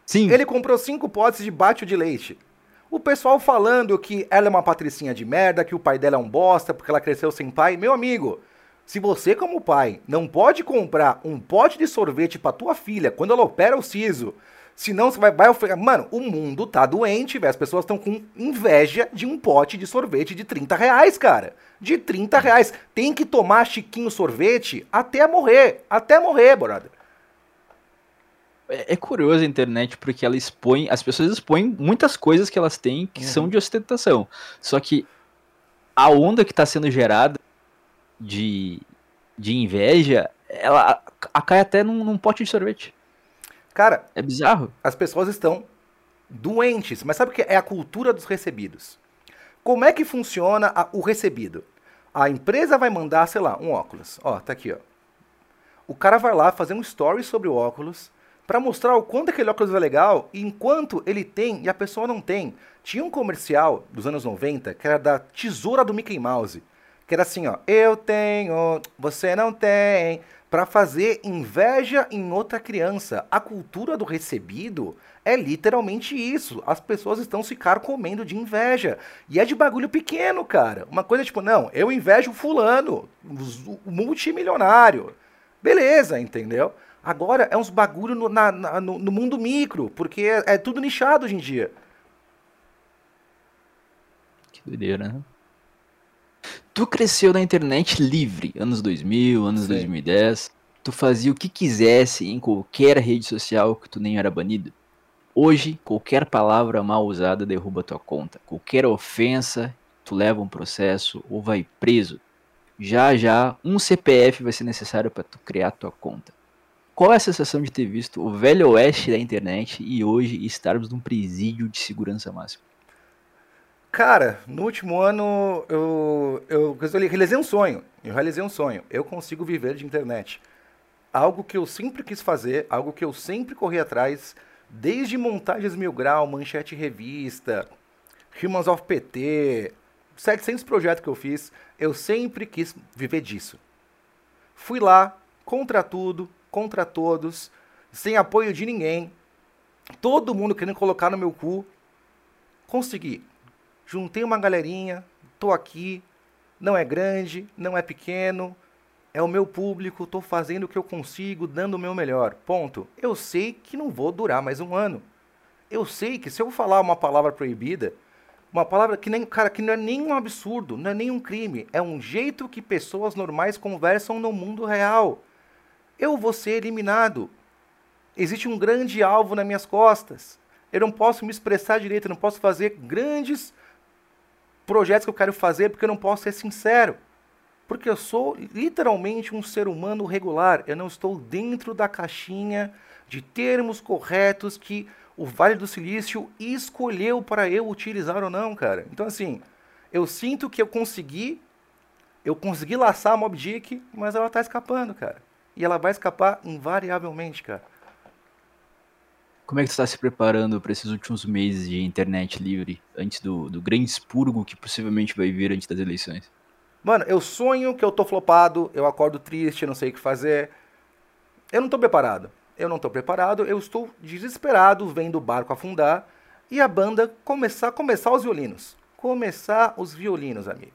Sim. Ele comprou cinco potes de bate de leite. O pessoal falando que ela é uma patricinha de merda, que o pai dela é um bosta, porque ela cresceu sem pai. Meu amigo, se você como pai não pode comprar um pote de sorvete pra tua filha quando ela opera o siso, senão você vai... vai ofer- Mano, o mundo tá doente, velho. As pessoas estão com inveja de um pote de sorvete de trinta reais, cara. De trinta reais. Tem que tomar Chiquinho sorvete até morrer. Até morrer, brother. É, é curioso a internet porque ela expõe, as pessoas expõem muitas coisas que elas têm que são de ostentação. Só que a onda que está sendo gerada de, de inveja, ela a- cai até num, num pote de sorvete. Cara, É bizarro. as pessoas estão doentes. Mas sabe o que é a cultura dos recebidos? Como é que funciona a- o recebido? A empresa vai mandar, sei lá, um óculos. Ó, tá aqui, ó. O cara vai lá fazer um story sobre o óculos pra mostrar o quanto aquele óculos é legal e enquanto ele tem e a pessoa não tem. Tinha um comercial dos anos noventa que era da tesoura do Mickey Mouse, que era assim, ó, eu tenho, você não tem, pra fazer inveja em outra criança. A cultura do recebido é literalmente isso. As pessoas estão se carcomendo de inveja. E é de bagulho pequeno, cara. Uma coisa tipo, não, eu invejo fulano, o multimilionário. Beleza, entendeu? Agora é uns bagulho no, na- na- no, no mundo micro, porque é, é tudo nichado hoje em dia. Que doideira, né? Tu cresceu na internet livre, anos dois mil, anos Sim. dois mil e dez. Tu fazia o que quisesse em qualquer rede social que tu nem era banido. Hoje, qualquer palavra mal usada derruba tua conta. Qualquer ofensa, tu leva um processo ou vai preso. Já já, um C P F vai ser necessário para tu criar tua conta. Qual é a sensação de ter visto o velho oeste da internet e hoje estarmos num presídio de segurança máxima? Cara, no último ano eu, eu, eu realizei um sonho. Eu realizei um sonho. Eu consigo viver de internet. Algo que eu sempre quis fazer, algo que eu sempre corri atrás, desde montagens mil grau, manchete revista, Humans of P T, setecentos projetos que eu fiz, eu sempre quis viver disso. Fui lá, contra tudo, contra todos, sem apoio de ninguém, todo mundo querendo colocar no meu cu. Consegui. Juntei uma galerinha, tô aqui, não é grande, não é pequeno, é o meu público, tô fazendo o que eu consigo, dando o meu melhor. Ponto. Eu sei que não vou durar mais um ano. Eu sei que se eu falar uma palavra proibida, uma palavra que nem, cara, que não é nem um absurdo, não é nem um crime, é um jeito que pessoas normais conversam no mundo real. Eu vou ser eliminado. Existe um grande alvo nas minhas costas. Eu não posso me expressar direito, eu não posso fazer grandes projetos que eu quero fazer porque eu não posso ser sincero. Porque eu sou literalmente um ser humano regular. Eu não estou dentro da caixinha de termos corretos que o Vale do Silício escolheu para eu utilizar ou não, cara. Então, assim, eu sinto que eu consegui, eu consegui laçar a Mob Dick, mas ela tá escapando, cara. E ela vai escapar invariavelmente, cara. Como é que tu está se preparando para esses últimos meses de internet livre, antes do, do grande expurgo que possivelmente vai vir antes das eleições? Mano, eu sonho que eu tô flopado, eu acordo triste, não sei o que fazer. Eu não tô preparado. Eu não tô preparado, eu estou desesperado vendo o barco afundar e a banda começar, começar os violinos. Começar os violinos, amigo.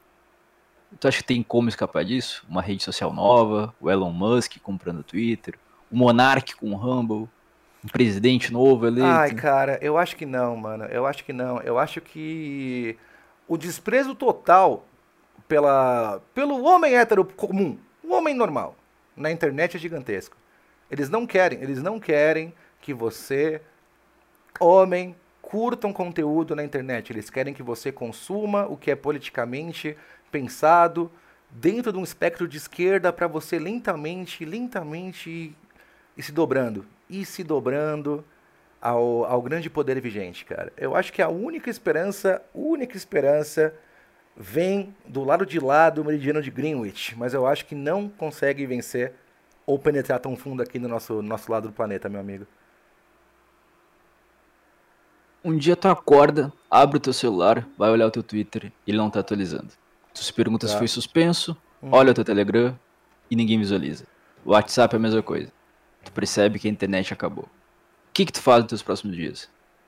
Tu acha que tem como escapar disso? Uma rede social nova, o Elon Musk comprando o Twitter, o Monark com o Rumble, um presidente novo Ai, eleito? cara, eu acho que não, mano. Eu acho que não. Eu acho que o desprezo total pela, pelo homem hétero comum, o homem normal, na internet é gigantesco. Eles não querem, eles não querem que você, homem, curta um conteúdo na internet. Eles querem que você consuma o que é politicamente pensado dentro de um espectro de esquerda para você lentamente, lentamente ir, ir se dobrando, ir se dobrando ao, ao grande poder vigente, cara. Eu acho que a única esperança, única esperança vem do lado de lá do meridiano de Greenwich, mas eu acho que não consegue vencer ou penetrar tão fundo aqui no nosso, nosso lado do planeta, meu amigo. Um dia tu acorda, abre o teu celular, vai olhar o teu Twitter e ele não tá atualizando. Tu se pergunta se Tá? foi suspenso, olha o Uhum. teu Telegram e ninguém visualiza. O WhatsApp é a mesma coisa. Tu percebe que a internet acabou. que que tu faz nos teus próximos dias?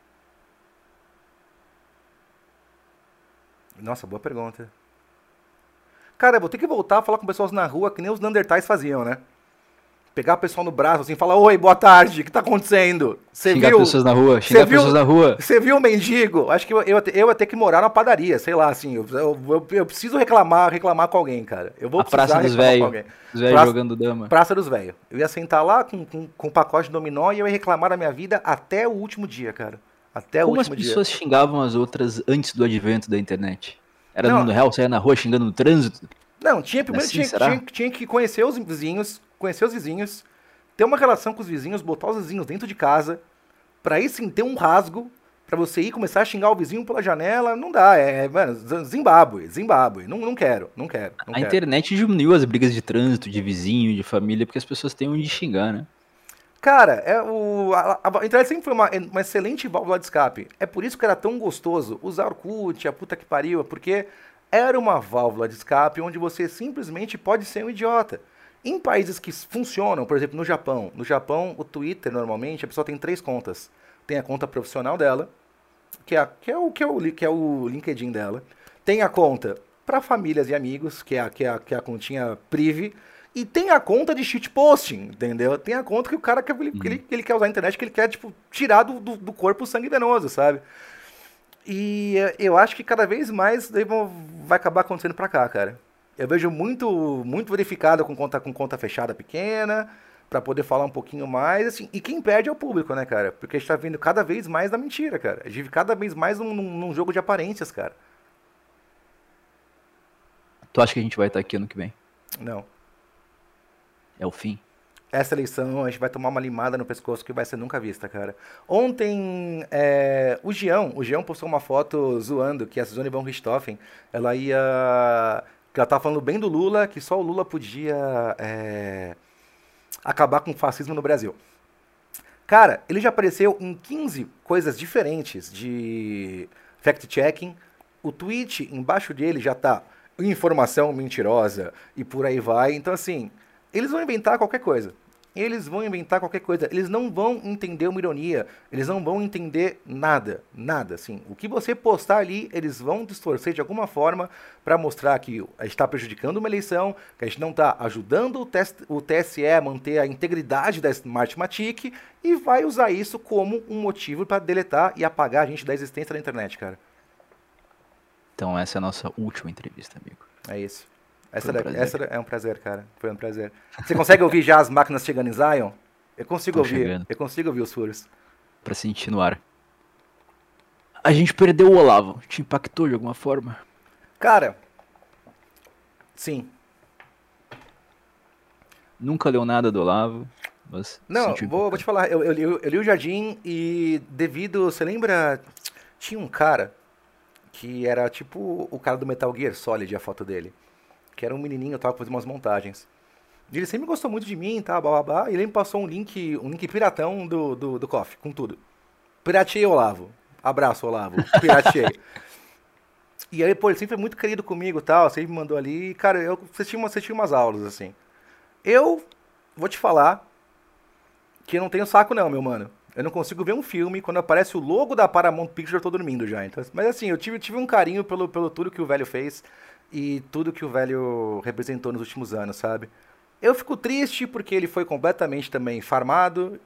Nossa, boa pergunta. Cara, eu vou ter que voltar a falar com pessoas na rua que nem os Neandertais faziam, né? Pegar o pessoal no braço assim e falar: Oi, boa tarde, o que tá acontecendo? Você Xingar viu? pessoas na rua, Você xingar viu? pessoas na rua. Você viu o mendigo? Acho que eu, eu, eu ia ter que morar na padaria, sei lá, assim. Eu, eu, eu preciso reclamar, reclamar com alguém, cara. Eu vou A precisar Praça dos reclamar com Velhos. alguém. Os velhos Praça, jogando dama. Praça dos Velhos. Eu ia sentar lá com, com, com um pacote de dominó e eu ia reclamar da minha vida até o último dia, cara. Até o Como as último dia. pessoas xingavam as outras antes do advento da internet? Era no Não, mundo real, saia na rua xingando no trânsito? não, tinha Era primeiro assim, tinha, tinha, será? tinha que conhecer os vizinhos, conhecer os vizinhos, ter uma relação com os vizinhos, botar os vizinhos dentro de casa, pra aí sim ter um rasgo, pra você ir começar a xingar o vizinho pela janela, não dá, é, mano, Zimbábue, Zimbábue, não, não quero, não quero, não A quero. internet diminuiu as brigas de trânsito, de vizinho, de família, porque as pessoas têm onde xingar, né? Cara, é o, a, a, a internet sempre foi uma, uma excelente válvula de escape. É por isso que era tão gostoso usar Orkut, a puta que pariu, porque era uma válvula de escape onde você simplesmente pode ser um idiota. Em países que funcionam, por exemplo, no Japão. No Japão, o Twitter, normalmente, a pessoa tem três contas. Tem a conta profissional dela, que é, que é, o, que é, o, que é o LinkedIn dela. Tem a conta para famílias e amigos, que é, a, que, é a, que é a continha prive. E tem a conta de shitposting, entendeu? Tem a conta que o cara quer, ele, Uhum. ele, ele quer usar a internet, que ele quer, tipo, tirar do, do, do corpo o sangue venoso, sabe? E eh, eu acho que cada vez mais daí vão- vai acabar acontecendo pra cá, cara. Eu vejo muito, muito verificado com conta, com conta fechada pequena, pra poder falar um pouquinho mais, assim. E quem perde é o público, né, cara? Porque a gente tá vendo cada vez mais da mentira, cara. A gente vive cada vez mais num, num- num jogo de aparências, cara. Tu acha que a gente vai estar aqui ano que vem? Não. É o fim? Essa eleição a gente vai tomar uma limada no pescoço que vai ser nunca vista, cara. Ontem, é, o Gião, o Gião postou uma foto zoando que a Suzane von Richthofen, ela ia... que ela tava falando bem do Lula, que só o Lula podia é, acabar com o fascismo no Brasil. Cara, ele já apareceu em quinze coisas diferentes de fact-checking. O tweet embaixo dele já tá informação mentirosa e por aí vai. Então, assim, eles vão inventar qualquer coisa. Eles vão inventar qualquer coisa. Eles não vão entender uma ironia. Eles não vão entender nada. Nada, assim. O que você postar ali, eles vão distorcer de alguma forma para mostrar que a gente está prejudicando uma eleição, que a gente não está ajudando o, TS o T S E a manter a integridade da Smartmatic e vai usar isso como um motivo para deletar e apagar a gente da existência da internet, cara. Então essa é a nossa última entrevista, amigo. É isso. Foi Essa, um da- prazer. essa da- é um prazer, cara. Foi um prazer. Você consegue ouvir já as máquinas chegando em Zion? Eu consigo Estão ouvir. chegando Eu consigo ouvir os furos. pra sentir no ar. A gente perdeu o Olavo. Te impactou de alguma forma? Cara, sim. Nunca leu nada do Olavo, mas Não, sentiu vou, vou te impactado. falar. Eu, eu, li eu li o Jardim e devido... Você lembra? Tinha um cara que era tipo o cara do Metal Gear Solid, a foto dele. Que era um menininho, tava fazendo umas montagens. E ele sempre gostou muito de mim, tá, bababá. E ele me passou um link, um link piratão do, do, do Coffee, com tudo. Pirateei, Olavo. Abraço, Olavo. Pirateei. E aí, pô, ele sempre foi muito querido comigo e tal. Sempre me mandou ali. E, cara, eu assisti, uma, assisti umas aulas, assim. Eu vou te falar que eu não tenho saco, não, meu mano. Eu não consigo ver um filme quando aparece o logo da Paramount Pictures, eu tô dormindo já. Então, mas assim, eu tive, tive um carinho pelo, pelo tudo que o velho fez e tudo que o velho representou nos últimos anos, sabe? Eu fico triste porque ele foi completamente também farmado.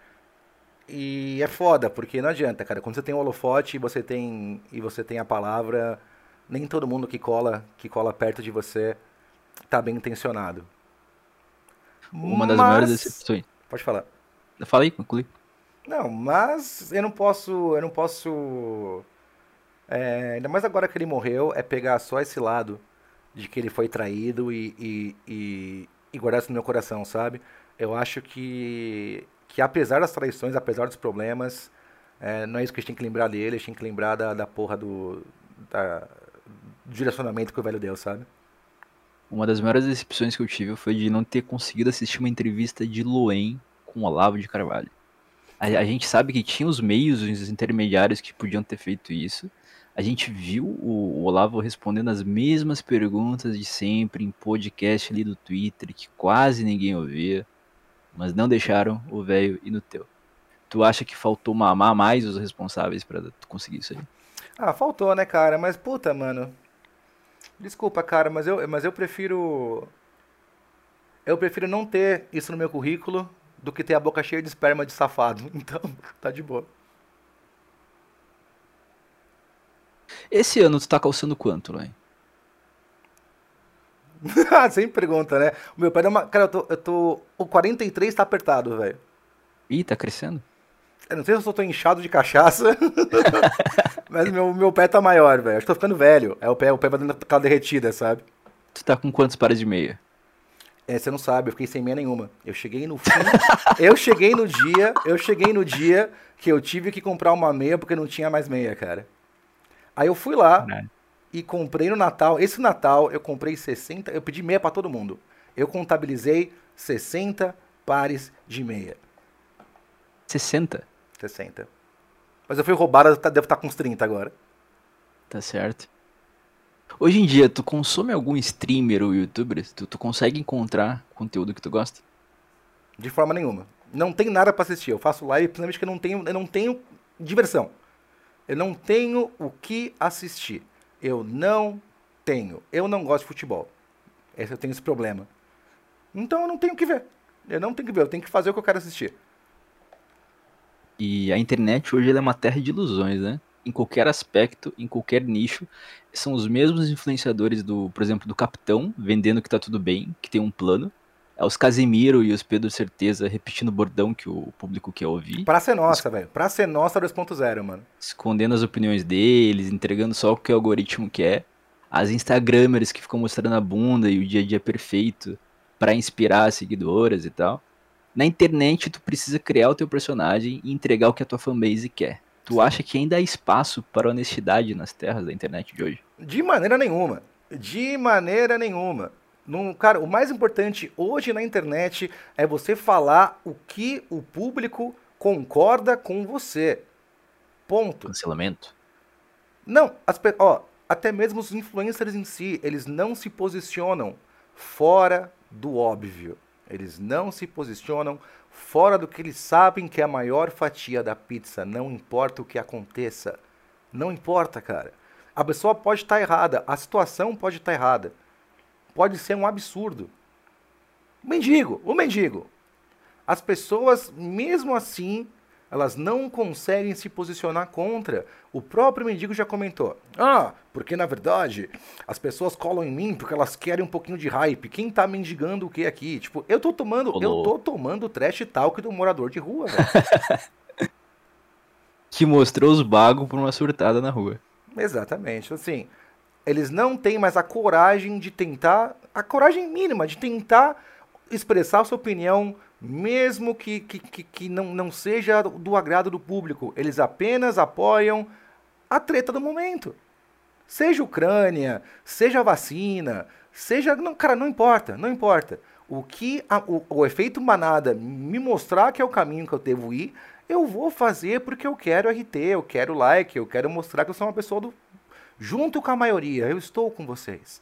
E é foda, porque não adianta, cara. Quando você tem o holofote e você tem, e você tem a palavra, nem todo mundo que cola, que cola perto de você tá bem intencionado. Uma das maiores Mas. decepções. Pode falar. Fala aí, conclui. Não, mas eu não posso. Eu não posso. É, ainda mais agora que ele morreu, é pegar só esse lado de que ele foi traído e, e, e, e guardar isso no meu coração, sabe? Eu acho que, que apesar das traições, apesar dos problemas, é, não é isso que a gente tem que lembrar dele, a gente tem que lembrar da, da porra do, da- do direcionamento que o velho deu, sabe? Uma das maiores decepções que eu tive foi de não ter conseguido assistir uma entrevista de Loen com Olavo de Carvalho. A, a gente sabe que tinha os meios, os intermediários que podiam ter feito isso. A gente viu o, o Olavo respondendo as mesmas perguntas de sempre em podcast ali do Twitter, que quase ninguém ouvia, mas não deixaram o velho ir no teu. Tu acha que faltou mamar mais os responsáveis pra tu conseguir isso aí? Ah, faltou, né, cara? Mas puta, mano. Desculpa, cara, mas eu, mas eu prefiro. Eu prefiro não ter isso no meu currículo do que ter a boca cheia de esperma de safado. Então, tá de boa. Esse ano tu tá calçando quanto, Luan? Sempre pergunta, né? O meu pé dá uma. Cara, eu tô. Eu tô... O quarenta e três tá apertado, velho. Ih, tá crescendo? Eu não sei se eu tô inchado de cachaça, mas meu, meu pé tá maior, velho. Acho que tô ficando velho. É o pé, o pé vai dando aquela derretida, sabe? Tu tá com quantos pares de meia? É, você não sabe, eu fiquei sem meia nenhuma. Eu cheguei no fim. Eu cheguei no dia. Eu cheguei no dia que eu tive que comprar uma meia porque não tinha mais meia, cara. Aí eu fui lá Caralho. e comprei no Natal. Esse Natal eu comprei sessenta. Eu pedi meia pra todo mundo. Eu contabilizei sessenta pares de meia. sessenta? sessenta. Mas eu fui roubado, devo estar com uns trinta agora. Tá certo. Hoje em dia, tu consome algum streamer ou youtuber? Tu, tu consegue encontrar conteúdo que tu gosta? De forma nenhuma. Não tem nada pra assistir. Eu faço live, principalmente que eu não tenho, eu não tenho diversão. Eu não tenho o que assistir. Eu não tenho. Eu não gosto de futebol. Esse, eu tenho esse problema. Então eu não tenho o que ver. Eu não tenho que ver. Eu tenho que fazer o que eu quero assistir. E a internet hoje ela é uma terra de ilusões, né? Em qualquer aspecto, em qualquer nicho, são os mesmos influenciadores do, por exemplo, do Capitão, vendendo que tá tudo bem, que tem um plano. É os Casemiro e os Pedro Certeza repetindo o bordão que o público quer ouvir, Pra ser es- nossa, velho. Pra ser nossa dois ponto zero, mano. escondendo as opiniões deles, entregando só o que o algoritmo quer. As Instagramers que ficam mostrando a bunda e o dia a dia perfeito pra inspirar as seguidoras e tal. Na internet, tu precisa criar o teu personagem e entregar o que a tua fanbase quer. Tu Sim. acha que ainda há espaço para honestidade nas terras da internet de hoje? De maneira nenhuma. De maneira nenhuma. Num, cara, o mais importante hoje na internet é você falar o que o público concorda com você. Ponto. Cancelamento? Não, as, pe- ó, até mesmo os influencers em si, eles não se posicionam fora do óbvio. Eles não se posicionam fora do que eles sabem que é a maior fatia da pizza. Não importa o que aconteça. Não importa, cara. A pessoa pode estar errada, a situação pode estar errada. Pode ser um absurdo. Mendigo, o mendigo. As pessoas, mesmo assim, elas não conseguem se posicionar contra. O próprio mendigo já comentou. Ah, porque na verdade as pessoas colam em mim porque elas querem um pouquinho de hype. Quem tá mendigando o que aqui? Tipo, eu tô tomando, eu Rolou. tô tomando trash talk do morador de rua, velho. Que mostrou os bagos por uma surtada na rua. Exatamente. Assim, eles não têm mais a coragem de tentar, a coragem mínima de tentar expressar sua opinião, mesmo que, que, que, que não, não seja do agrado do público. Eles apenas apoiam a treta do momento. Seja Ucrânia, seja vacina, seja. Não, cara, não importa, não importa. O que a- o, o efeito manada me mostrar que é o caminho que eu devo ir, eu vou fazer porque eu quero R T, eu quero like, eu quero mostrar que eu sou uma pessoa do. Junto com a maioria, eu estou com vocês.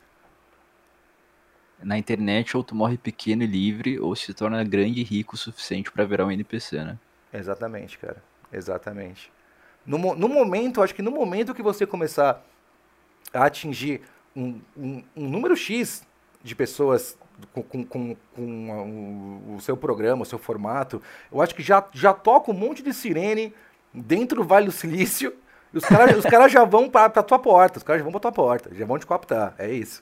Na internet, ou tu morre pequeno e livre, ou se torna grande e rico o suficiente pra virar um N P C, né? Exatamente, cara. Exatamente. No, mo- no momento, acho que no momento que você começar a atingir um, um- um número X de pessoas com, com- com- com a- o, o seu programa, o seu formato, eu acho que já, já toca um monte de sirene dentro do Vale do Silício e os caras os cara já vão pra, pra tua porta, os caras já vão pra tua porta, já vão te cooptar, é isso.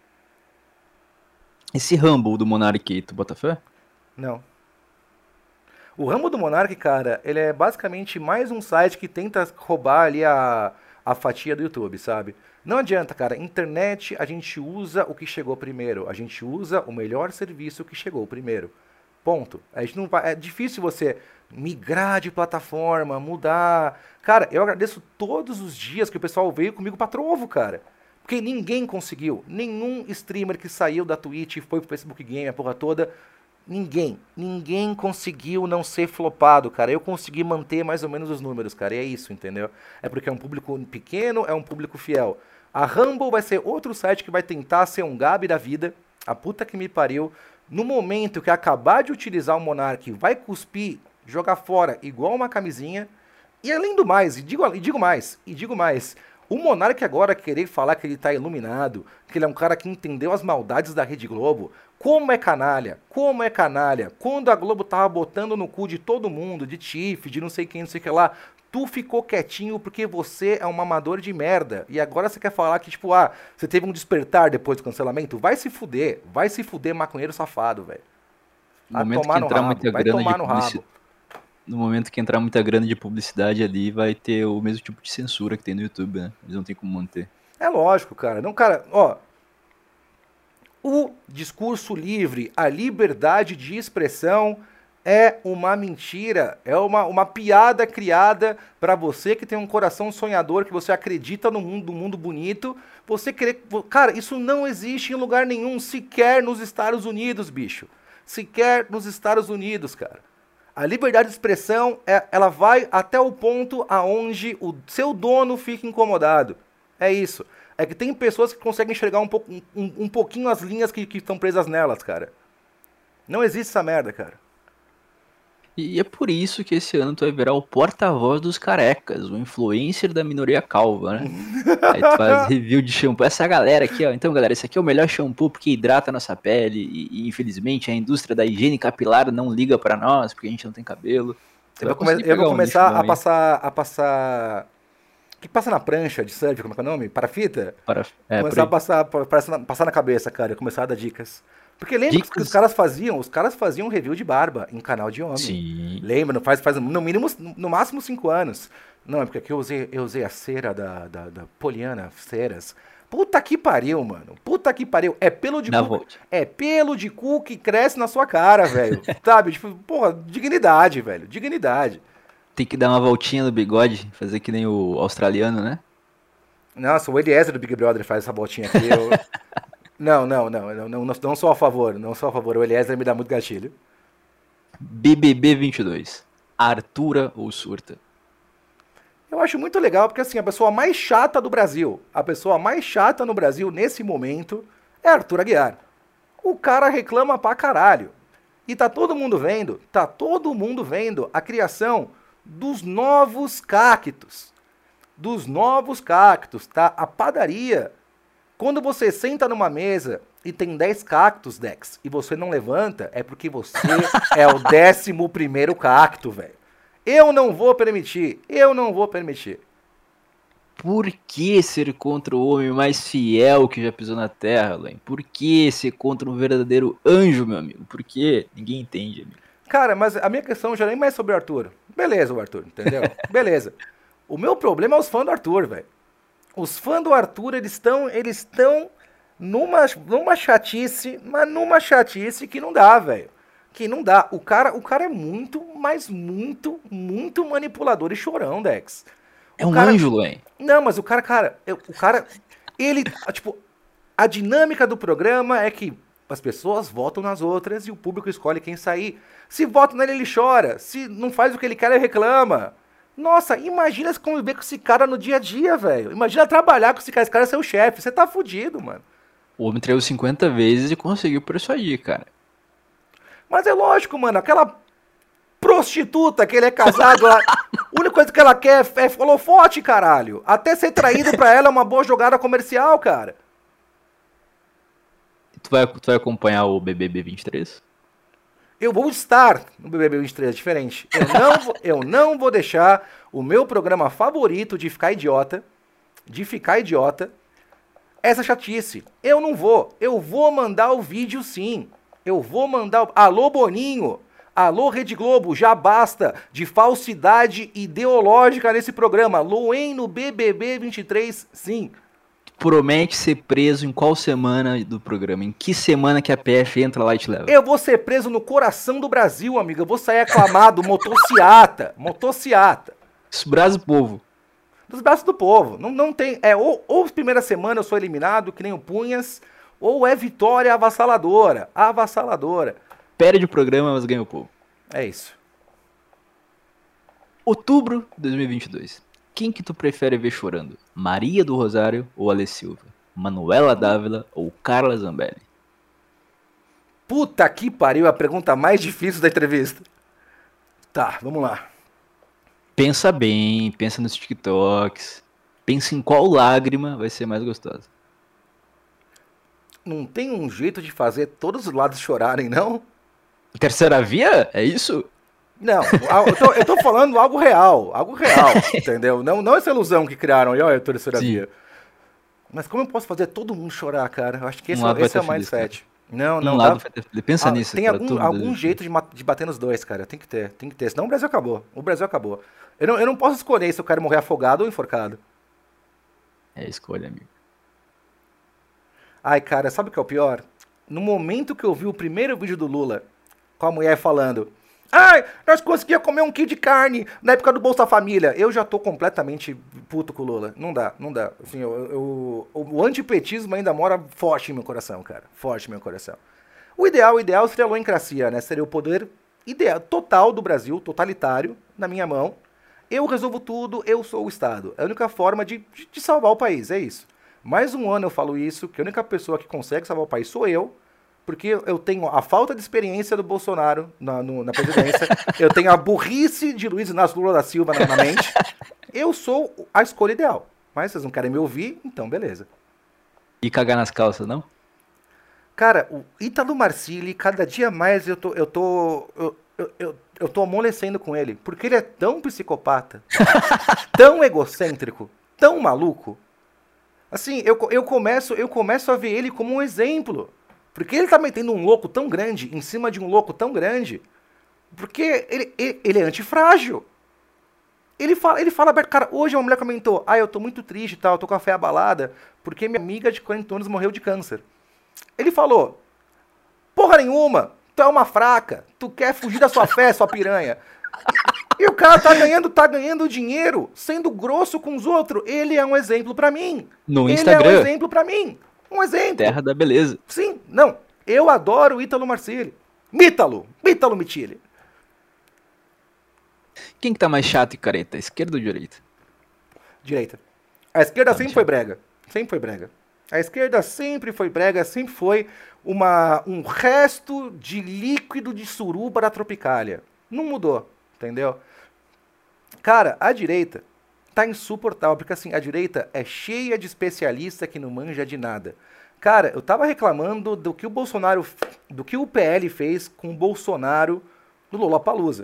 Esse Rumble do Monark aí, tu bota fé? Não. O ramo do Monark, cara, ele é basicamente mais um site que tenta roubar ali a, a fatia do YouTube, sabe? Não adianta, cara. Internet, a gente usa o que chegou primeiro. A gente usa o melhor serviço que chegou primeiro. Ponto. A gente não vai, é difícil você migrar de plataforma, mudar. Cara, eu agradeço todos os dias que o pessoal veio comigo pra Trovo, cara. Porque ninguém conseguiu. Nenhum streamer que saiu da Twitch e foi pro Facebook Game, a porra toda. Ninguém. Ninguém conseguiu não ser flopado, cara. Eu consegui manter mais ou menos os números, cara. E é isso, entendeu? É porque é um público pequeno, é um público fiel. A Rumble vai ser outro site que vai tentar ser um Gabi da vida. A puta que me pariu. No momento que acabar de utilizar o Monark, vai cuspir jogar fora igual uma camisinha. E além do mais, e digo, e digo mais, e digo mais, o Monark agora querer falar que ele tá iluminado, que ele é um cara que entendeu as maldades da Rede Globo, como é canalha, como é canalha. Quando a Globo tava botando no cu de todo mundo, de Tiff, de não sei quem, não sei o que lá, tu ficou quietinho porque você é um mamador de merda. E agora você quer falar que, tipo, ah, você teve um despertar depois do cancelamento? Vai se fuder, vai se fuder, maconheiro safado, velho. No momento que entrar muita vai grana tomar de no publicidade, rabo. no momento que entrar muita grana de publicidade ali, vai ter o mesmo tipo de censura que tem no YouTube, né? Eles não tem como manter. É lógico, cara. Não, cara, ó. O discurso livre, a liberdade de expressão é uma mentira, é uma, uma piada criada pra você que tem um coração sonhador, que você acredita no mundo, no mundo bonito. Você querer, cara, isso não existe em lugar nenhum, sequer nos Estados Unidos, bicho. Sequer nos Estados Unidos, cara. A liberdade de expressão, é, ela vai até o ponto aonde o seu dono fica incomodado. É isso. É que tem pessoas que conseguem enxergar um, pouco, um, um pouquinho as linhas que, que estão presas nelas, cara. Não existe essa merda, cara. E é por isso que esse ano tu vai virar o porta-voz dos carecas, o influencer da minoria calva, né? Aí tu faz review de shampoo. Essa galera aqui, ó. Então, galera, esse aqui é o melhor shampoo porque hidrata a nossa pele. E, e infelizmente a indústria da higiene capilar não liga pra nós, porque a gente não tem cabelo. Eu vou, come eu vou começar a passar, a passar. O que passa na prancha de surf, como é que é o nome? Parafita? Para... É, começar a passar, passar, na, passar na cabeça, cara. Começar a dar dicas. Porque lembra dicas... que os caras faziam? Os caras faziam review de barba em canal de homem. Sim. Lembra? Faz, faz no mínimo, no máximo cinco anos. Não, é porque aqui eu usei, eu usei a cera da, da, da Poliana Ceras. Puta que pariu, mano. Puta que pariu. É pelo de Dá cu. volta. É pelo de cu que cresce na sua cara, velho. Sabe? Tipo, porra, dignidade, velho. Dignidade. Tem que dar uma voltinha no bigode, fazer que nem o australiano, né? Nossa, o Eliezer do Big Brother faz essa voltinha aqui. Eu... não, não, não, não, não, não sou a favor, não sou a favor. O Eliezer me dá muito gatilho. B B B vinte e dois. Artura ou surta? Eu acho muito legal, porque assim, a pessoa mais chata do Brasil, a pessoa mais chata no Brasil nesse momento é Arthur Aguiar. O cara reclama pra caralho. E tá todo mundo vendo, tá todo mundo vendo a criação dos novos cactos. Dos novos cactos, tá? A padaria. Quando você senta numa mesa e tem dez cactos, Dex, e você não levanta, é porque você é o décimo primeiro cacto, velho. Eu não vou permitir, eu não vou permitir. Por que ser contra o homem mais fiel que já pisou na terra, Len? Por que ser contra um verdadeiro anjo, meu amigo? Por que? Ninguém entende, amigo. Cara, mas a minha questão já nem mais sobre o Arthur. Beleza, o Arthur, entendeu? Beleza. O meu problema é os fãs do Arthur, velho. Os fãs do Arthur, eles estão eles estão numa, numa chatice, mas numa chatice que não dá, velho. Que não dá. O cara, o cara é muito, mas muito, muito manipulador e chorão, Dex. É um cara... anjo, Len. Não, mas o cara, cara, eu, o cara, ele, tipo, a dinâmica do programa é que as pessoas votam nas outras e o público escolhe quem sair. Se vota nele, ele chora. Se não faz o que ele quer, ele reclama. Nossa, imagina se conviver com esse cara no dia a dia, velho. Imagina trabalhar com esse cara, esse cara é seu chefe. Você tá fudido, mano. O homem traiu cinquenta vezes e conseguiu persuadir, cara. Mas é lógico, mano, aquela prostituta que ele é casado, a única coisa que ela quer é holofote, caralho. Até ser traído pra ela é uma boa jogada comercial, cara. Tu vai, tu vai acompanhar o B B B vinte e três? Eu vou estar no B B B vinte e três, é diferente. Eu não, vou, eu não vou deixar o meu programa favorito de ficar idiota, de ficar idiota, essa chatice. Eu não vou. Eu vou mandar o vídeo sim. Eu vou mandar o... Alô, Boninho. Alô, Rede Globo. Já basta de falsidade ideológica nesse programa. Loen no B B B vinte e três, sim. Promete ser preso em qual semana do programa? Em que semana que a P F entra lá e te leva? Eu vou ser preso no coração do Brasil, amigo. Eu vou sair aclamado, motociata. Motociata. Dos braços do povo. Dos braços do povo. Não, não tem... É, ou, ou primeira semana eu sou eliminado, que nem o Punhas, ou é vitória avassaladora. Avassaladora. Perde o programa, mas ganha o povo. É isso. Outubro de dois mil e vinte e dois. Quem que tu prefere ver chorando? Maria do Rosário ou Ale Silva? Manuela Dávila ou Carla Zambelli? Puta que pariu, a pergunta mais difícil da entrevista. Tá, vamos lá. Pensa bem, pensa nos TikToks. Pensa em qual lágrima vai ser mais gostosa. Não tem um jeito de fazer todos os lados chorarem, não? Terceira via? É isso? Não, eu tô, eu tô falando algo real, algo real, entendeu? Não, não essa ilusão que criaram aí, olha, a terceira Sim. via. Mas como eu posso fazer todo mundo chorar, cara? Eu acho que esse, Um lado vai esse é ter o feliz, mindset. Não, Um não lado dá. vai ter feliz. Pensa Ah, nisso, tem cara. algum, todo algum mundo- jeito de, ma- de bater nos dois, cara. Tem que ter, tem que ter. Senão o Brasil acabou. O Brasil acabou. Eu não, eu não posso escolher se eu quero morrer afogado ou enforcado. É escolha, amigo. Ai, cara, sabe o que é o pior? No momento que eu vi o primeiro vídeo do Lula com a mulher falando: ai, nós conseguíamos comer um quilo de carne na época do Bolsa Família. Eu já tô completamente puto com o Lula. Não dá, não dá. Assim, eu, eu- o antipetismo ainda mora forte em meu coração, cara. Forte em meu coração. O ideal, o ideal seria a loencracia, né? Seria o poder ideal, total do Brasil, totalitário, na minha mão. Eu resolvo tudo, eu sou o Estado. É a única forma de, de, de salvar o país, é isso. Mais um ano eu falo isso, que a única pessoa que consegue salvar o país sou eu, porque eu tenho a falta de experiência do Bolsonaro na, no- na presidência, eu tenho a burrice de Luiz Inácio Lula da Silva na, na mente. Eu sou a escolha ideal. Mas vocês não querem me ouvir, então beleza. E cagar nas calças, não? Cara, o Ítalo Marcilli, cada dia mais eu tô, eu tô, eu, eu, eu, eu tô amolecendo com ele, porque ele é tão psicopata, tão egocêntrico, tão maluco. Assim, eu, eu, começo, eu começo a ver ele como um exemplo, porque ele tá metendo um louco tão grande em cima de um louco tão grande, porque ele, ele, ele é antifrágil. Ele fala, ele fala aberto, cara, hoje uma mulher comentou, ah, eu tô muito triste e tal, eu tô com a fé abalada, porque minha amiga de quarenta anos morreu de câncer. Ele falou, porra nenhuma, tu é uma fraca, tu quer fugir da sua fé, sua piranha. E o cara tá ganhando, tá ganhando dinheiro, sendo grosso com os outros. Ele é um exemplo pra mim. No Ele Instagram. é um exemplo pra mim. Um exemplo. Terra da beleza. Sim, não. Eu adoro o Ítalo Marcilli. Mítalo, Mítalo Michile. Quem que tá mais chato e careta? Esquerda ou direita? Direita. A esquerda Tá, sempre Michel. foi brega. Sempre foi brega. A esquerda sempre foi brega, sempre foi uma, um resto de líquido de suruba da Tropicália. Não mudou, entendeu? Cara, a direita tá insuportável, porque assim, a direita é cheia de especialista que não manja de nada. Cara, eu tava reclamando do que o Bolsonaro, do que o P L fez com o Bolsonaro no Lollapalooza.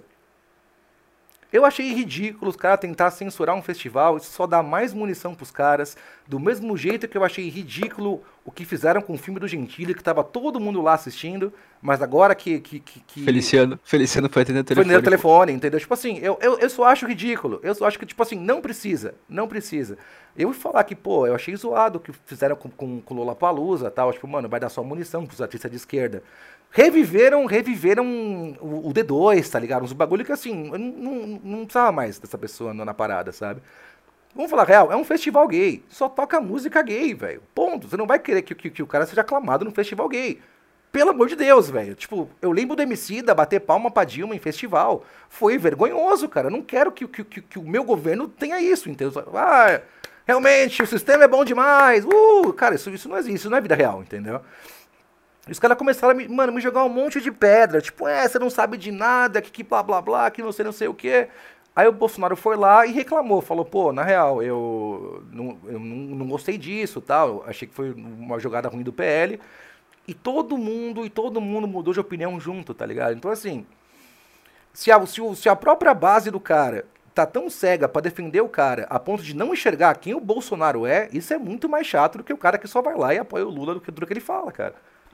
Eu achei ridículo os caras tentar censurar um festival, isso só dá mais munição pros caras, do mesmo jeito que eu achei ridículo o que fizeram com o filme do Gentili, que tava todo mundo lá assistindo, mas agora que... que, que, que... Feliciano. Feliciano foi atender o Foi telefone. no telefone, entendeu? Tipo assim, eu, eu, eu só acho ridículo. Eu só acho que, tipo assim, não precisa. Não precisa. Eu vou falar que, pô, eu achei zoado o que fizeram com, com, com o Lollapalooza e tal. Tipo, mano, vai dar só munição pros artistas de esquerda. Reviveram, reviveram o, o D dois, tá ligado? Uns bagulho que, assim, eu não, não, não precisava mais dessa pessoa na parada, sabe? Vamos falar real, é um festival gay. Só toca música gay, velho. Ponto. Você não vai querer que, que, que o cara seja aclamado num festival gay. Pelo amor de Deus, velho. Tipo, eu lembro do Emicida bater palma pra Dilma em festival. Foi vergonhoso, cara. Eu não quero que, que, que, que o meu governo tenha isso, entendeu? Ah, realmente, o sistema é bom demais. Uh, cara, isso, isso não existe, isso não é vida real, entendeu? E os caras começaram a me, mano, me jogar um monte de pedra. Tipo, é, você não sabe de nada, que, que blá blá blá, que não sei não sei o quê. Aí o Bolsonaro foi lá e reclamou, falou, pô, na real, eu não, eu não, não gostei disso, tal, achei que foi uma jogada ruim do P L, e todo mundo, e todo mundo mudou de opinião junto, tá ligado? Então assim, se a, se, o, se a própria base do cara tá tão cega pra defender o cara, a ponto de não enxergar quem o Bolsonaro é, isso é muito mais chato do que o cara que só vai lá e apoia o Lula do que do que ele fala, cara.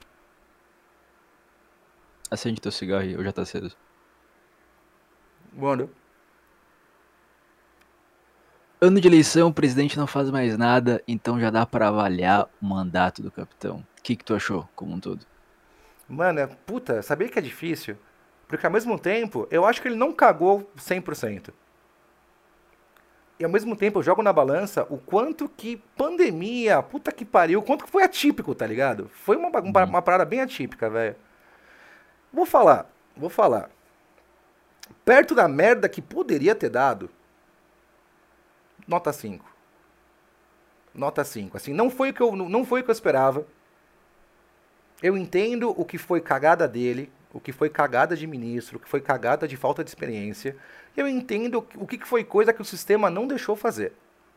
Acende teu cigarro aí, ou já tá aceso. Mano, Ano de eleição, o presidente não faz mais nada, então já dá pra avaliar o mandato do capitão. O que que tu achou, como um todo? mano, é- puta, sabia que é difícil? Porque ao mesmo tempo, eu acho que ele não cagou cem por cento. E ao mesmo tempo eu jogo na balança o quanto que pandemia, puta que pariu, o quanto que foi atípico, tá ligado? Foi uma, bagun- Uhum. uma parada bem atípica, velho. Vou falar, vou falar. Perto da merda que poderia ter dado, nota cinco. Nota cinco. Assim, não foi o que eu, não foi o que eu esperava. Eu entendo o que foi cagada dele. o que foi cagada de ministro, o que foi cagada de falta de experiência. E eu entendo o que foi coisa que o sistema não deixou fazer.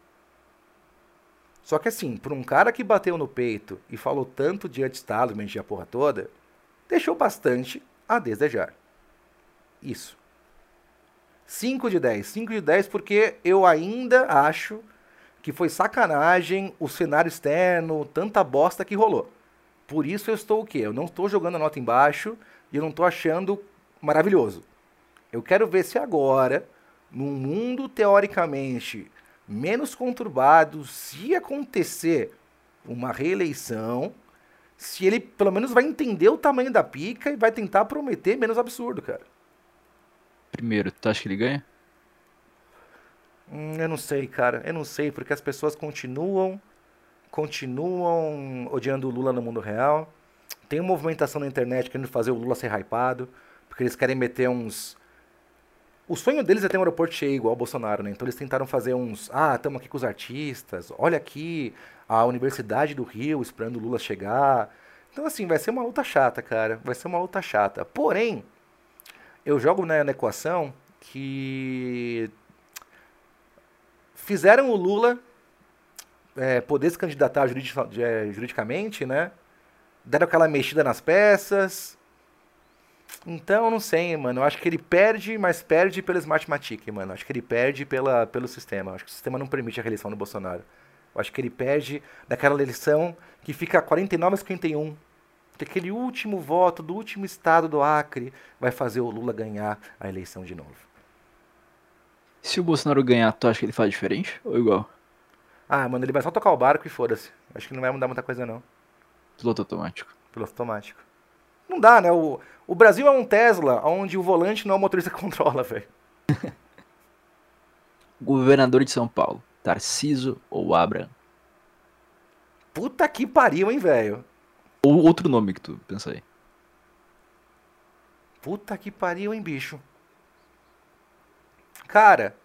Só que assim, por um cara que bateu no peito e falou tanto de anti-establishment e a porra toda, deixou bastante a desejar. Isso. cinco de dez. cinco de dez porque eu ainda acho que foi sacanagem o cenário externo, tanta bosta que rolou. Por isso eu estou o quê? Eu não estou jogando a nota embaixo e eu não estou achando maravilhoso. Eu quero ver se agora, num mundo teoricamente menos conturbado, se acontecer uma reeleição, se ele pelo menos vai entender o tamanho da pica e vai tentar prometer menos absurdo, cara. Primeiro, tu acha que ele ganha? Hum, eu não sei, cara. Eu não sei, porque as pessoas continuam, continuam odiando o Lula no mundo real. Tem uma movimentação na internet querendo fazer o Lula ser hypado, porque eles querem meter uns... O sonho deles é ter um aeroporto cheio, igual o Bolsonaro, né? Então eles tentaram fazer uns... Ah, estamos aqui com os artistas, olha aqui a Universidade do Rio esperando o Lula chegar. Então, assim, vai ser uma luta chata, cara. Vai ser uma luta chata. Porém, eu jogo na, na equação que... Fizeram o Lula é, poder se candidatar juridic, é, juridicamente, né? Deram aquela mexida nas peças. Então, eu não sei, mano. Eu acho que ele perde, mas perde pela Smartmatic, mano. Eu acho que ele perde pela, pelo sistema. Eu acho que o sistema não permite a reeleição do Bolsonaro. Eu acho que ele perde daquela eleição que fica quarenta e nove a cinquenta e um. Que aquele último voto do último estado do Acre vai fazer o Lula ganhar a eleição de novo. Se o Bolsonaro ganhar, tu acha que ele faz diferente ou igual? Ah, mano, ele vai só tocar o barco e foda-se. Acho que não vai mudar muita coisa, não. Piloto automático. Piloto automático. Não dá, né? O, o Brasil é um Tesla, onde o volante não é o motorista que controla, velho. Governador de São Paulo, Tarcísio ou Abraham? Puta que pariu, hein, velho? Ou outro nome que tu pensa aí. Puta que pariu, hein, bicho? Cara,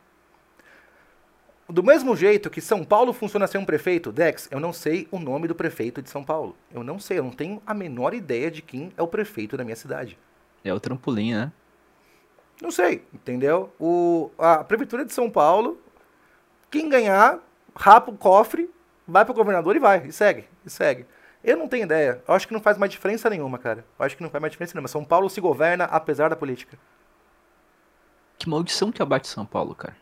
do mesmo jeito que São Paulo funciona sem um prefeito, Dex, eu não sei o nome do prefeito de São Paulo. Eu não sei, eu não tenho a menor ideia de quem é o prefeito da minha cidade. É o trampolim, né? Não sei, entendeu? O, a prefeitura de São Paulo, quem ganhar, rapa o cofre, vai pro governador e vai, e segue, e segue. Eu não tenho ideia. Eu acho que não faz mais diferença nenhuma, cara. Eu acho que não faz mais diferença nenhuma. São Paulo se governa apesar da política. Que maldição que abate São Paulo, cara.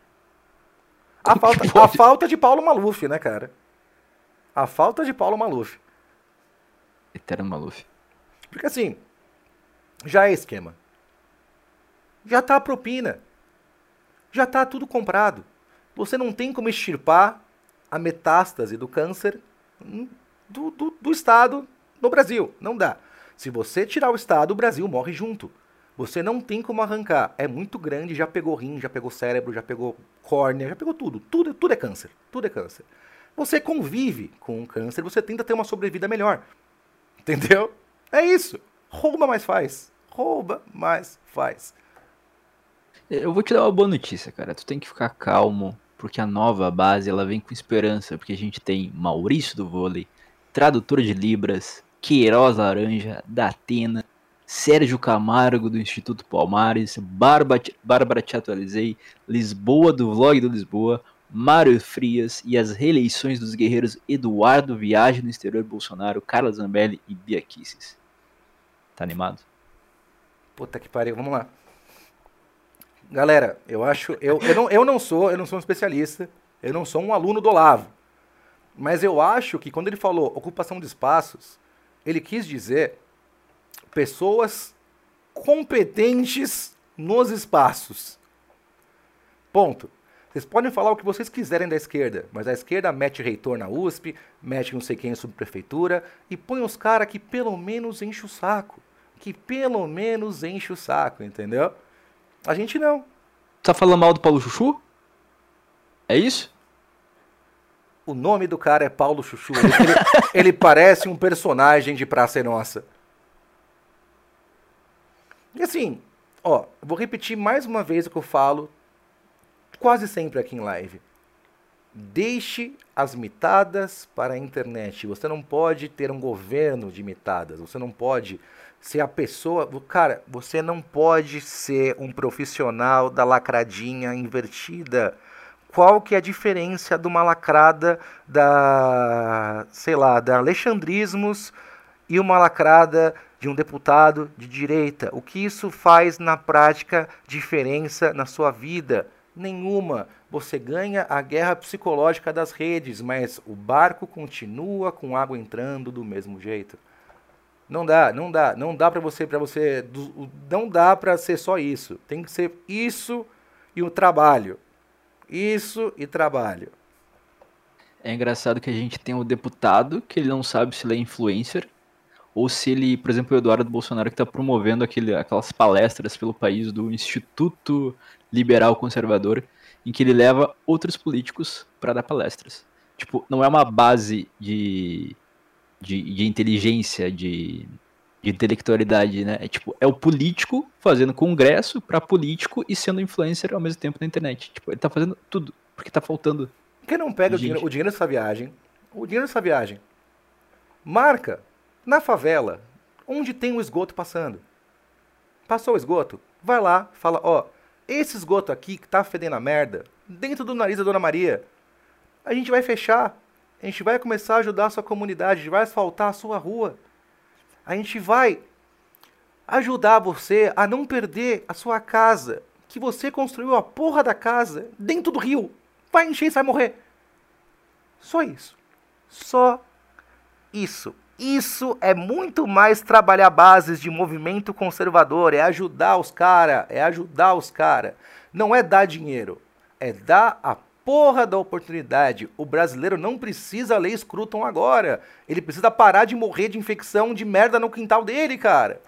A Como falta, que a pode? falta de Paulo Maluf, né, cara? A falta de Paulo Maluf. Eterno Maluf. Porque assim, já é esquema. Já tá a propina. Já tá tudo comprado. Você não tem como extirpar a metástase do câncer do, do, do Estado no Brasil. Não dá. Se você tirar o Estado, o Brasil morre junto. Você não tem como arrancar. É muito grande, já pegou rim, já pegou cérebro, já pegou córnea, já pegou tudo. Tudo, tudo é câncer. Tudo é câncer. Você convive com o câncer, você tenta ter uma sobrevida melhor. Entendeu? É isso. Rouba, mais faz. Rouba, mais faz. Eu vou te dar uma boa notícia, cara. Tu tem que ficar calmo, porque a nova base ela vem com esperança, porque a gente tem Maurício do vôlei, tradutor de Libras, Queiroz Laranja, da Atena, Sérgio Camargo do Instituto Palmares, Barba, Bárbara Te Atualizei, Lisboa do Vlog do Lisboa, Mário Frias e as reeleições dos guerreiros Eduardo Viagem no Exterior Bolsonaro, Carla Zambelli e Bia Kicis. Tá animado? Puta que pariu, vamos lá. Galera, eu acho. Eu, eu, não, eu não sou, eu não sou um especialista, eu não sou um aluno do Olavo. Mas eu acho que quando ele falou ocupação de espaços, ele quis dizer pessoas competentes nos espaços. Ponto. Vocês podem falar o que vocês quiserem da esquerda, mas a esquerda mete reitor na U S P, mete não sei quem em subprefeitura e põe os caras que pelo menos enche o saco. Que pelo menos enche o saco, entendeu? A gente não. Tá falando mal do Paulo Chuchu? É isso? O nome do cara é Paulo Chuchu. Ele, ele, ele parece um personagem de Praça é Nossa. E assim, ó, eu vou repetir mais uma vez o que eu falo quase sempre aqui em live. Deixe as mitadas para a internet. Você não pode ter um governo de mitadas. Você não pode ser a pessoa. Cara, você não pode ser um profissional da lacradinha invertida. Qual que é a diferença de uma lacrada da, sei lá, da Alexandrismos e uma lacrada de um deputado de direita? O que isso faz na prática diferença na sua vida? Nenhuma. Você ganha a guerra psicológica das redes, mas o barco continua com água entrando do mesmo jeito. Não dá, não dá, não dá para você, para você, não dá para ser só isso. Tem que ser isso e o trabalho. Isso e trabalho. É engraçado que a gente tem o deputado, que ele não sabe se ele é influencer, ou se ele, por exemplo, o Eduardo Bolsonaro, que está promovendo aquele, aquelas palestras pelo país do Instituto Liberal Conservador, em que ele leva outros políticos para dar palestras. Tipo, não é uma base de, de, de inteligência, de, de intelectualidade, né? É tipo, é o político fazendo congresso para político e sendo influencer ao mesmo tempo na internet. Tipo, ele tá fazendo tudo, porque tá faltando Por que não pega o dinheiro, o gente. dinheiro dessa viagem, o dinheiro dessa viagem, marca na favela, onde tem o esgoto passando. Passou o esgoto, vai lá, fala, ó, esse esgoto aqui que tá fedendo a merda, dentro do nariz da Dona Maria, a gente vai fechar, a gente vai começar a ajudar a sua comunidade, a gente vai asfaltar a sua rua, a gente vai ajudar você a não perder a sua casa, que você construiu a porra da casa dentro do rio. Vai encher e você vai morrer. Só isso. Só isso. Isso é muito mais trabalhar bases de movimento conservador, é ajudar os caras, é ajudar os caras. Não é dar dinheiro, é dar a porra da oportunidade. O brasileiro não precisa ler Scruton agora. Ele precisa parar de morrer de infecção de merda no quintal dele, cara.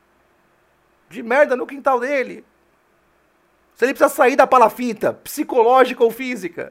De merda no quintal dele. Se ele precisa sair da palafinta, psicológica ou física.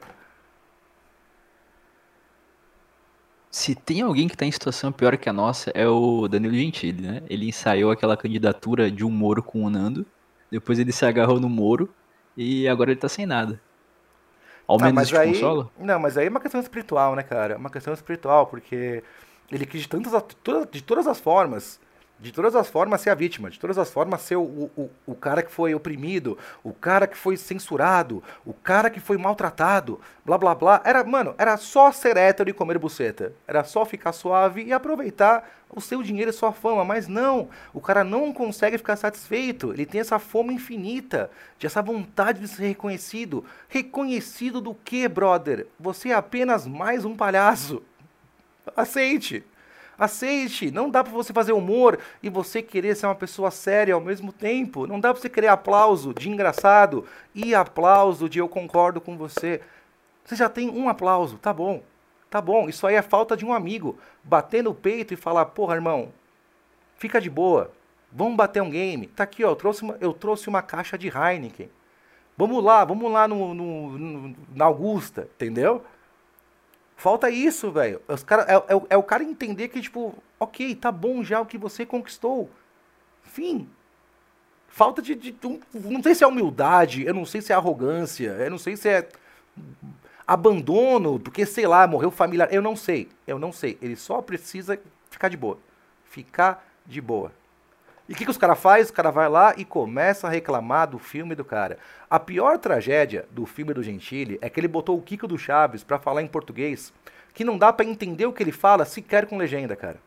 Se tem alguém que tá em situação pior que a nossa, é o Danilo Gentili, né? Ele ensaiou aquela candidatura de um Moro com o Nando, depois ele se agarrou no Moro e agora ele tá sem nada. Ao Ah, menos isso mas te aí. consola? Não, mas aí é uma questão espiritual, né, cara? É uma questão espiritual, porque ele quis de, tantas, de todas as formas. De todas as formas ser a vítima, de todas as formas ser o, o, o cara que foi oprimido, o cara que foi censurado, o cara que foi maltratado, blá blá blá. Era, mano, era só ser hétero e comer buceta. Era só ficar suave e aproveitar o seu dinheiro e sua fama. Mas não, o cara não consegue ficar satisfeito. Ele tem essa fome infinita, de essa vontade de ser reconhecido. Reconhecido do quê, brother? Você é apenas mais um palhaço. Aceite. Aceite, não dá pra você fazer humor e você querer ser uma pessoa séria ao mesmo tempo. Não dá pra você querer aplauso de engraçado e aplauso de eu concordo com você. Você já tem um aplauso, tá bom. Tá bom, isso aí é falta de um amigo. Bater no peito e falar, porra, irmão, fica de boa. Vamos bater um game. Tá aqui, ó, eu trouxe uma, eu trouxe uma caixa de Heineken. Vamos lá, vamos lá no, no, no na Augusta, entendeu? Falta isso, velho. Os cara, é, é, é o cara entender que, tipo, ok, tá bom já o que você conquistou. Fim. Falta de, de, de um, não sei se é humildade, eu não sei se é arrogância, eu não sei se é abandono, porque, sei lá, morreu familiar. Eu não sei, eu não sei. Ele só precisa ficar de boa. Ficar de boa. E o que, que os caras fazem? Os caras vai lá e começa a reclamar do filme do cara. A pior tragédia do filme do Gentili é que ele botou o Kiko do Chaves pra falar em português, que não dá pra entender o que ele fala sequer com legenda, cara.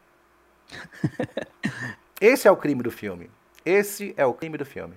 Esse é o crime do filme. Esse é o crime do filme.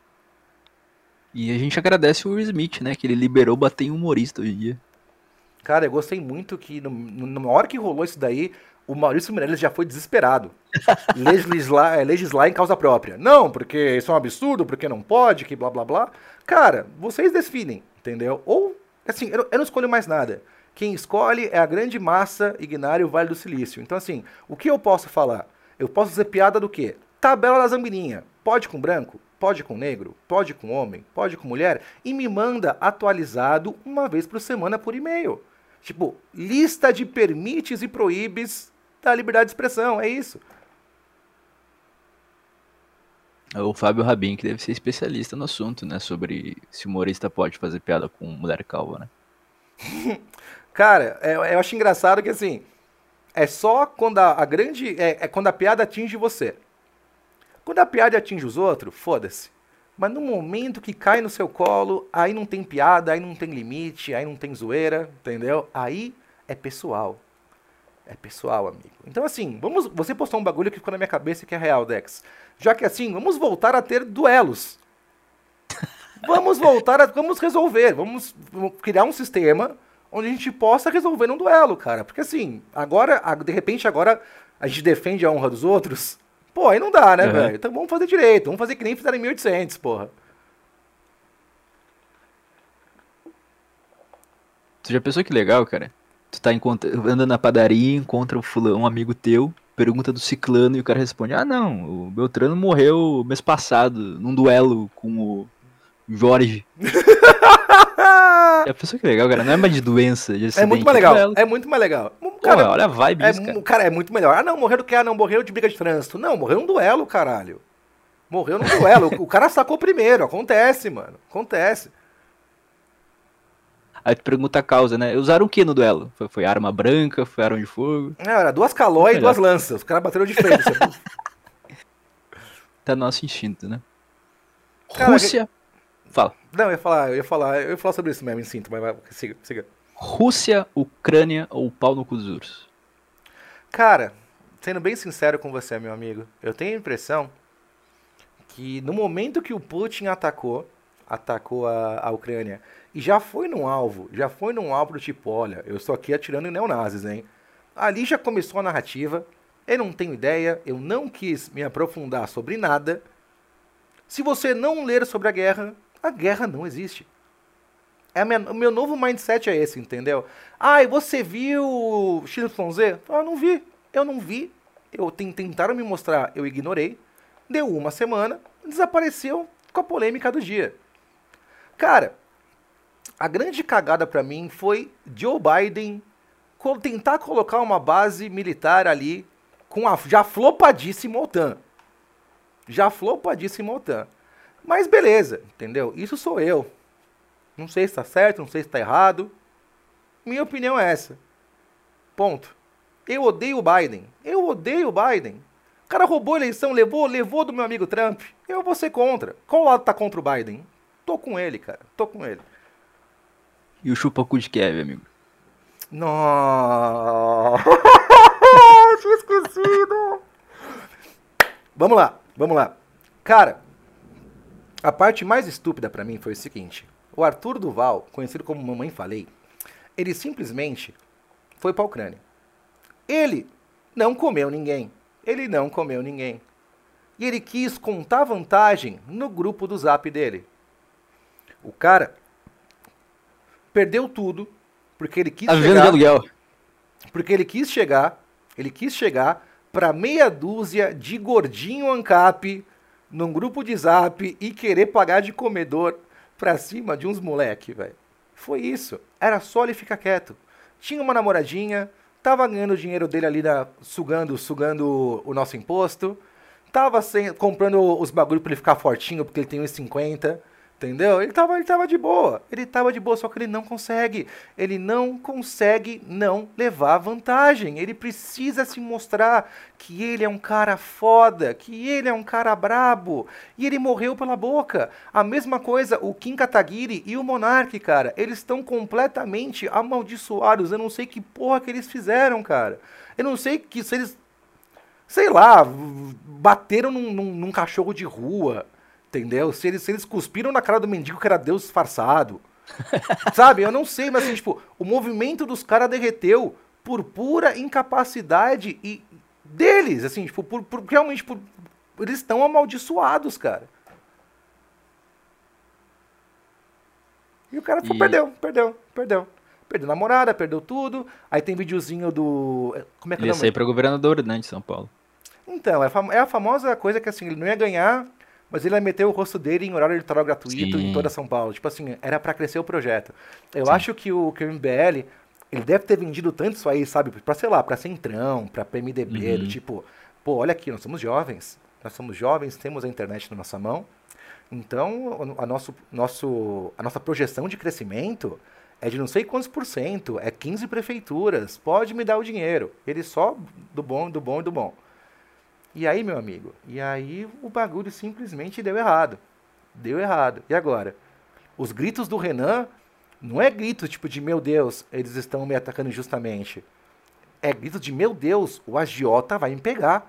E a gente agradece o Will Smith, né? Que ele liberou bater em humorista hoje em dia. Cara, eu gostei muito que no, no, na hora que rolou isso daí, o Maurício Meirelles já foi desesperado. Legislar, é, legislar em causa própria. Não, porque isso é um absurdo, porque não pode, que blá blá blá. Cara, vocês definem, entendeu? Ou, assim, eu, eu não escolho mais nada. Quem escolhe é a grande massa ignária e o Vale do Silício. Então, assim, o que eu posso falar? Eu posso dizer piada do quê? Tabela da Zambininha. Pode com branco? Pode com negro? Pode com homem? Pode com mulher? E me manda atualizado uma vez por semana por e-mail. Tipo, lista de permites e proíbes da liberdade de expressão, é isso. É o Fábio Rabin, que deve ser especialista no assunto, né? Sobre se humorista pode fazer piada com mulher calva, né? Cara, é- eu acho engraçado que assim, é só quando a, a grande. É, é quando a piada atinge você. Quando a piada atinge os outros, foda-se. Mas no momento que cai no seu colo, aí não tem piada, aí não tem limite, aí não tem zoeira, entendeu? Aí é pessoal. É pessoal, amigo. Então, assim, vamos. Você postou um bagulho que ficou na minha cabeça que é real, Dex. Já que assim, vamos voltar a ter duelos. Vamos voltar a. Vamos resolver. Vamos, vamos criar um sistema onde a gente possa resolver um duelo, cara. Porque assim, agora, a- de repente, agora a gente defende a honra dos outros. Pô, aí não dá, né, Aham. velho? Então vamos fazer direito. Vamos fazer que nem fizeram em mil e oitocentos, porra. Tu já pensou que legal, cara? Tu tá encontra- andando na padaria, encontra um, fulano, um amigo teu, pergunta do ciclano e o cara responde: Ah, não, o Beltrano morreu mês passado num duelo com o Jorge. Já pensou que legal, cara? Não é mais de doença, de É muito mais acidente, é legal. duelo. É muito mais legal. Porra, Cara, olha a vibe é, disso, cara. mu- cara, é muito melhor. Ah, não, morreu do que? Ah, não, morreu de briga de trânsito. Não, morreu num duelo, caralho. Morreu num duelo. O cara sacou primeiro. Acontece, mano. Acontece. Aí tu pergunta a causa, né? Usaram o que no duelo? Foi, foi arma branca? Foi arma de fogo? É, era duas Muito calói e melhor. duas lanças. Os caras bateram de frente. Assim. Tá no nosso instinto, né? Cara, que- Rússia. Fala. não, eu ia falar, eu ia falar, eu ia falar sobre isso mesmo, instinto, mas vai, siga, siga. Rússia, Ucrânia ou pau no cu dos ursos? Cara, sendo bem sincero com você, meu amigo, eu tenho a impressão que no momento que o Putin atacou, atacou a, a Ucrânia, e já foi num alvo, já foi num alvo do tipo, olha, eu estou aqui atirando em neonazis, hein? Ali já começou a narrativa, eu não tenho ideia, eu não quis me aprofundar sobre nada. Se você não ler sobre a guerra, a guerra não existe. É a minha- o meu novo mindset é esse, entendeu? Ah, e você viu X Y Z? Ah, não vi. Eu não vi. Eu ten- tentaram me mostrar, eu ignorei. Deu uma semana, desapareceu com a polêmica do dia. Cara, a grande cagada pra mim foi Joe Biden co- tentar colocar uma base militar ali com a já flopadíssima OTAN. Já flopadíssima OTAN. Mas beleza, entendeu? Isso sou eu. Não sei se tá certo, não sei se tá errado. Minha opinião é essa. Ponto. Eu odeio o Biden. Eu odeio o Biden. O cara roubou a eleição, levou, levou do meu amigo Trump. Eu vou ser contra. Qual lado tá contra o Biden? Tô com ele, cara. Tô com ele. E o chupacu de Kiev, amigo? Nossa, tinha esquecido. Vamos lá, vamos lá. Cara, a parte mais estúpida pra mim foi o seguinte. O Arthur Duval, conhecido como Mamãe Falei, ele simplesmente foi pra Ucrânia. Ele não comeu ninguém. Ele não comeu ninguém. E ele quis contar vantagem no grupo do Zap dele. O cara perdeu tudo porque ele quis Tá vivendo de chegar, aluguel. porque ele quis chegar, ele quis chegar pra meia dúzia de gordinho ANCAP num grupo de Zap e querer pagar de comedor pra cima de uns moleque, velho. Foi isso. Era só ele ficar quieto. Tinha uma namoradinha, tava ganhando o dinheiro dele ali, na, sugando, sugando o nosso imposto, tava sem, comprando os bagulho pra ele ficar fortinho, porque ele tem uns cinquenta, entendeu? Ele tava, ele tava de boa, ele tava de boa, só que ele não consegue, ele não consegue não levar vantagem, ele precisa se mostrar que ele é um cara foda, que ele é um cara brabo, e ele morreu pela boca. A mesma coisa, o Kim Kataguiri e o Monark, cara, eles estão completamente amaldiçoados, eu não sei que porra que eles fizeram, cara. Eu não sei que se eles, sei lá, bateram num, num, num cachorro de rua, entendeu? Se eles, se eles cuspiram na cara do mendigo que era Deus disfarçado. Sabe? Eu não sei, mas assim, tipo, o movimento dos caras derreteu por pura incapacidade e deles, assim, tipo, por, por- realmente, por, eles estão amaldiçoados, cara. E o cara foi, E perdeu, perdeu, perdeu. Perdeu namorada, perdeu tudo. Aí tem videozinho do. Como é que é ele o ia nome? sair pra governador, né, de São Paulo. Então, é, fam- é a famosa coisa que assim, ele não ia ganhar, mas ele ia meter o rosto dele em horário eleitoral gratuito em toda Sim, São Paulo. Tipo assim, era pra crescer o projeto. Eu sim. acho que o, que o M B L, ele deve ter vendido tanto isso aí, sabe? Pra, sei lá, pra Centrão, pra P M D B, do Uhum. tipo, pô, olha aqui, nós somos jovens. Nós somos jovens, temos a internet na nossa mão. Então, o- a, nosso, nosso, a nossa projeção de crescimento é de não sei quantos por cento, é quinze prefeituras, pode me dar o dinheiro. Ele só do bom, do bom e do bom. E aí, meu amigo, e aí o bagulho simplesmente deu errado. Deu errado. E agora? Os gritos do Renan não é grito tipo de meu Deus, eles estão me atacando injustamente. É grito de meu Deus, o agiota vai me pegar.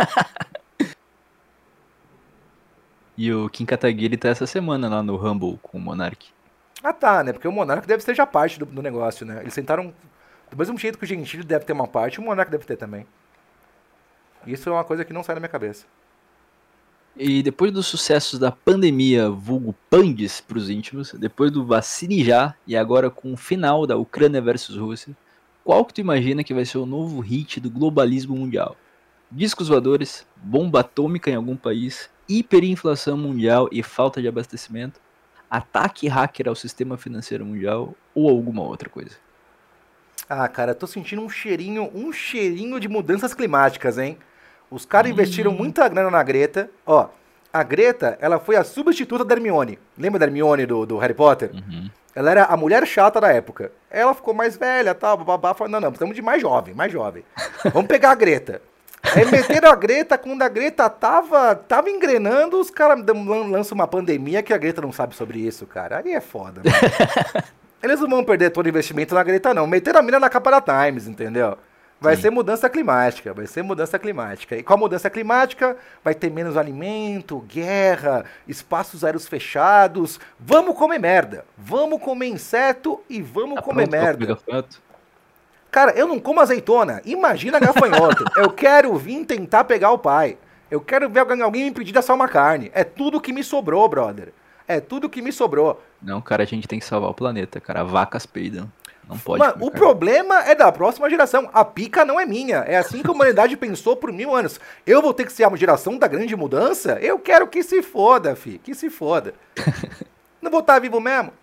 E o Kim Kataguiri tá essa semana lá no Rumble com o Monark. Ah tá, né? Porque o Monark deve ser já parte do, do negócio, né? Eles sentaram. Do mesmo jeito que o Gentili deve ter uma parte, o Monark deve ter também. Isso é uma coisa que não sai da minha cabeça. E depois dos sucessos da pandemia, vulgo Pandes pros íntimos, depois do Vacine Já e agora com o final da Ucrânia versus Rússia, qual que tu imagina que vai ser o novo hit do globalismo mundial? Discos voadores, bomba atômica em algum país, hiperinflação mundial e falta de abastecimento, ataque hacker ao sistema financeiro mundial ou alguma outra coisa? Ah, cara, tô sentindo um cheirinho, um cheirinho de mudanças climáticas, hein? Os caras investiram Hum, muita grana na Greta. Ó, a Greta, ela foi a substituta da Hermione. Lembra da Hermione do, do Harry Potter? uhum. Ela era a mulher chata da época. Ela ficou mais velha, tal, bababá. Falou, não, não, precisamos de mais jovem, mais jovem. Vamos pegar a Greta. Aí meteram a Greta, quando a Greta tava, tava engrenando, os caras lançam uma pandemia que a Greta não sabe sobre isso, cara. Aí é foda, mano. Eles não vão perder todo o investimento na Greta, não. Meteram a mina na capa da Times, entendeu? Vai Sim. ser mudança climática, vai ser mudança climática. E com a mudança climática, vai ter menos alimento, guerra, espaços aéreos fechados. Vamos comer merda. Vamos comer inseto e vamos Tá comer pronto pra merda. pegar foto? Cara, eu não como azeitona. Imagina gafanhoto. Eu quero vir tentar pegar o pai. Eu quero ver alguém alguém me pedir assar uma carne. É tudo que me sobrou, brother. É tudo que me sobrou. Não, cara, a gente tem que salvar o planeta, cara. Vacas peidam. Não pode Mano, comer o carne. problema é da próxima geração. A pica não é minha. É assim que a humanidade pensou por mil anos. Eu vou ter que ser a geração da grande mudança? Eu quero que se foda, fi. Que se foda. Não vou estar vivo mesmo?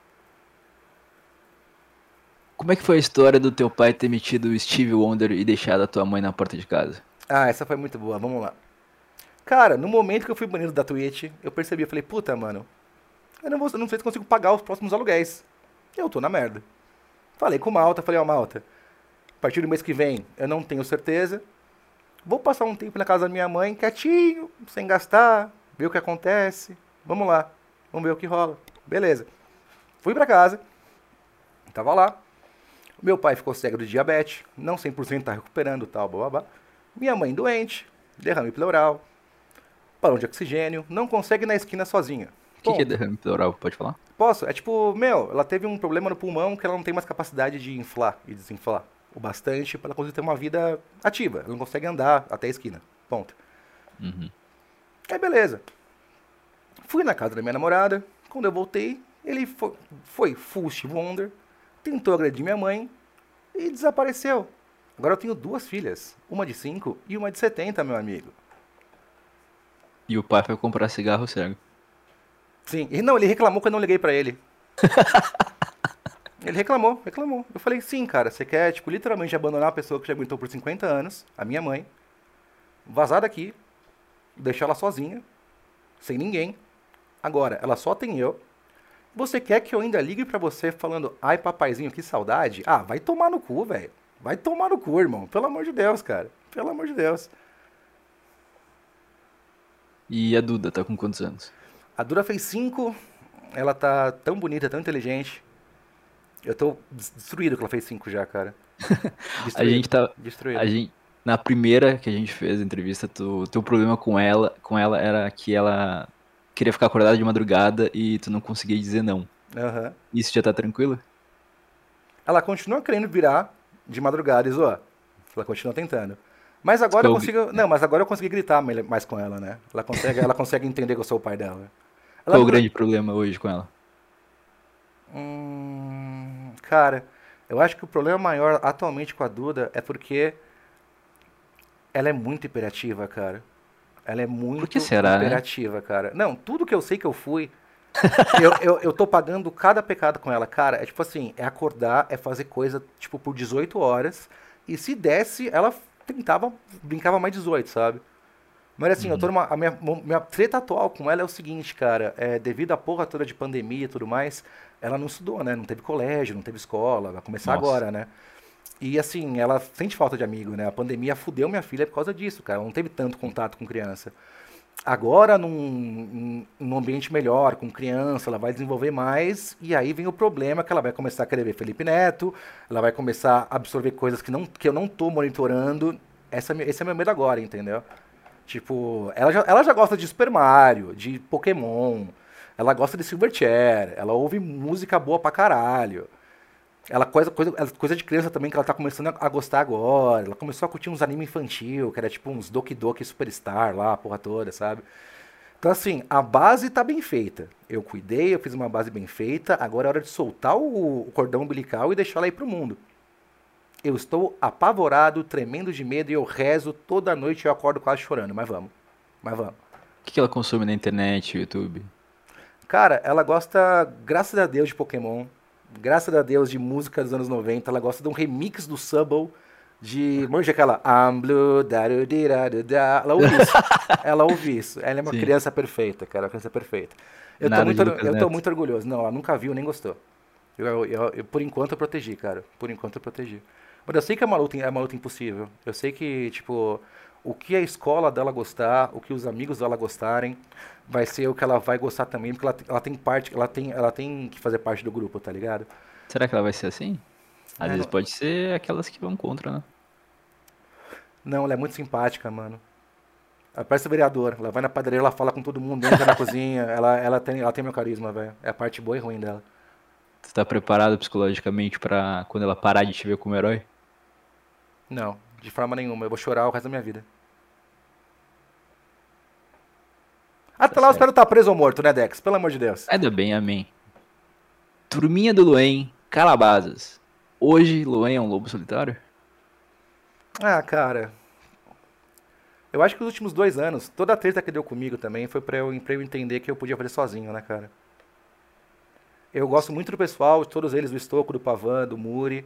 Como é que foi a história do teu pai ter metido o Stevie Wonder e deixado a tua mãe na porta de casa? Ah, essa foi muito boa. Vamos lá. Cara, no momento que eu fui banido da Twitch, eu percebi, eu falei, puta, mano, eu não, vou, eu não sei se consigo pagar os próximos aluguéis. Eu tô na merda. Falei com o Malta, falei, ó, Malta, a partir do mês que vem, eu não tenho certeza. Vou passar um tempo na casa da minha mãe, quietinho, sem gastar, ver o que acontece. Vamos lá, vamos ver o que rola. Beleza. Fui pra casa, tava lá. Meu pai ficou cego de diabetes, não cem por cento tá recuperando, tal, babá. Minha mãe doente, derrame pleural, balão de oxigênio, não consegue ir na esquina sozinha. O que, que é Ponto. derrame pleural? Pode falar? Posso? É tipo, meu, ela teve um problema no pulmão que ela não tem mais capacidade de inflar e desinflar o bastante para ela conseguir ter uma vida ativa. Ela não consegue andar até a esquina. Ponto. Uhum. Aí beleza. Fui na casa da minha namorada. Quando eu voltei, ele foi, foi full Steve Wonder, tentou agredir minha mãe e desapareceu. Agora eu tenho duas filhas, uma de cinco e uma de setenta, meu amigo. E o pai foi comprar cigarro cego. Sim, e não, ele reclamou que eu não liguei pra ele. Ele reclamou, reclamou. Eu falei, sim, cara, você quer, tipo, literalmente abandonar a pessoa que já aguentou por cinquenta anos, a minha mãe, vazar daqui, deixar ela sozinha, sem ninguém. Agora, ela só tem eu. Você quer que eu ainda ligue pra você falando, ai, papaizinho, que saudade? Ah, vai tomar no cu, velho. Vai tomar no cu, irmão. Pelo amor de Deus, cara. Pelo amor de Deus. E a Duda tá com quantos anos? A Dura fez cinco. Ela tá tão bonita, tão inteligente. Eu tô des- destruído que ela fez cinco já, cara. A Destruído. gente tá. Destruído. A gente, na primeira que a gente fez a entrevista, tu, teu problema com ela, com ela era que ela queria ficar acordada de madrugada e tu não conseguia dizer não. Aham. Isso já tá tranquilo? Ela continua querendo virar de madrugada e zoar. Ela continua tentando. Mas agora eu Qual- consigo. Não, mas agora eu consegui gritar mele- mais com ela, né? Ela consegue, ela consegue entender que eu sou o pai dela. Ela Qual é o nunca- grande problema hoje com ela? Hum, cara, eu acho que o problema maior atualmente com a Duda é porque ela é muito hiperativa, cara. Ela é muito que será, né? hiperativa, cara. Não, tudo que eu sei que eu fui, eu, eu, eu tô pagando cada pecado com ela. Cara, é tipo assim, é acordar, é fazer coisa, tipo, por dezoito horas. E se desse, ela tentava, brincava mais dezoito, sabe? Mas assim, eu tô Uhum. numa. A minha, minha treta atual com ela é o seguinte, cara. É, devido à porra toda de pandemia e tudo mais, ela não estudou, né? Não teve colégio, não teve escola. Vai começar Nossa. agora, né? E assim, ela sente falta de amigo, né? A pandemia fudeu minha filha por causa disso, cara. Ela não teve tanto contato com criança. Agora, num, num ambiente melhor, com criança, ela vai desenvolver mais, e aí vem o problema que ela vai começar a querer ver Felipe Neto, ela vai começar a absorver coisas que, não, que eu não tô monitorando. Essa, é mi- esse é meu medo agora, entendeu? Tipo, ela já, ela já gosta de Super Mario, de Pokémon, ela gosta de Silverchair, ela ouve música boa pra caralho. Ela coisa, coisa, ela- coisa de criança também que ela tá começando a, a gostar agora. Ela começou a curtir uns anime infantil, que era tipo uns Doki Doki Superstar lá, a porra toda, sabe? Então assim, a base tá bem feita. Eu cuidei, eu fiz uma base bem feita, agora é hora de soltar o, o cordão umbilical e deixar ela ir pro mundo. Eu estou apavorado, tremendo de medo e eu rezo toda noite e eu acordo quase chorando, mas vamos. Mas vamos. O que que ela consome na internet, YouTube? Cara, ela gosta, graças a Deus, de Pokémon. Graças a Deus, de música dos anos noventa. Ela gosta de um remix do Subble. De. Manja aquela. I'm blue, da-du-di-da-du-da. Ela ouve isso. Ela ouve isso. Ela é uma Sim. criança perfeita, cara. Uma criança perfeita. Eu tô Nada muito, de Lucas eu tô Neto. muito orgulhoso. Não, ela nunca viu nem gostou. Eu, eu- eu- eu, por enquanto eu protegi, cara. Por enquanto eu protegi. Mas eu sei que é uma luta, é uma luta impossível. Eu sei que, tipo, o que a escola dela gostar, o que os amigos dela gostarem, vai ser o que ela vai gostar também, porque ela, te- ela tem parte, ela tem, ela tem que fazer parte do grupo, tá ligado? Será que ela vai ser assim? Às É, vezes não, pode ser aquelas que vão contra, né? não, ela é muito simpática, mano. Ela parece vereador. Ela vai na padaria, ela fala com todo mundo, entra na cozinha. Ela, ela tem, ela tem meu carisma, velho. É a parte boa e ruim dela. Tu tá preparado psicologicamente pra quando ela parar de te ver como herói? Não, de forma nenhuma. Eu vou chorar o resto da minha vida. Tá Até lá eu espero certo. estar preso ou morto, né, Dex? Pelo amor de Deus. Ainda bem, amém. Turminha do Luem, Calabazas. Hoje, Luem é um lobo solitário? Ah, cara. Eu acho que os últimos dois anos, toda a treta que deu comigo também foi pra eu, pra eu entender que eu podia fazer sozinho, né, cara? Eu gosto muito do pessoal, de todos eles, do Estoco, do Pavan, do Muri.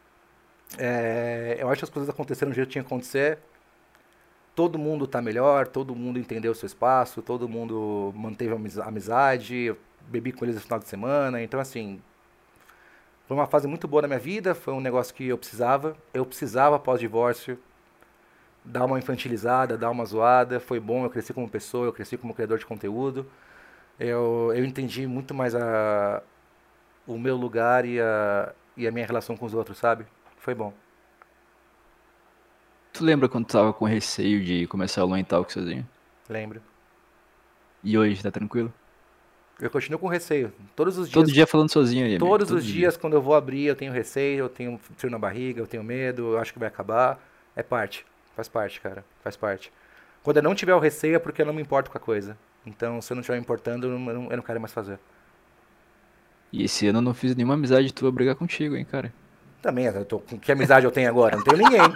É, eu acho que as coisas aconteceram do jeito que tinha que acontecer. Todo mundo tá melhor, todo mundo entendeu o seu espaço, todo mundo manteve a amiz- amizade. Eu bebi com eles no final de semana. Então, assim, foi uma fase muito boa na minha vida. Foi um negócio que eu precisava. Eu precisava, pós-divórcio, dar uma infantilizada, dar uma zoada. Foi bom, eu cresci como pessoa, eu cresci como criador de conteúdo. Eu, eu entendi muito mais a, o meu lugar e a, e a minha relação com os outros, sabe? Foi bom. Tu lembra quando tu tava com receio de começar o Luem Talk sozinho? Lembro. E hoje, tá tranquilo? Eu continuo com receio. Todos os Todo dias, dia falando sozinho aí, amigo. todos os Todos os dias. dias quando eu vou abrir, eu tenho receio, eu tenho frio na barriga, eu tenho medo, eu acho que vai acabar. É parte. Faz parte, cara. Faz parte. Quando eu não tiver o receio é porque eu não me importo com a coisa. Então, se eu não estiver me importando, eu não, eu não eu não quero mais fazer. E esse ano eu não fiz nenhuma amizade tua brigar contigo, hein, cara. Também, eu tô, com que amizade eu tenho agora? Não tenho ninguém.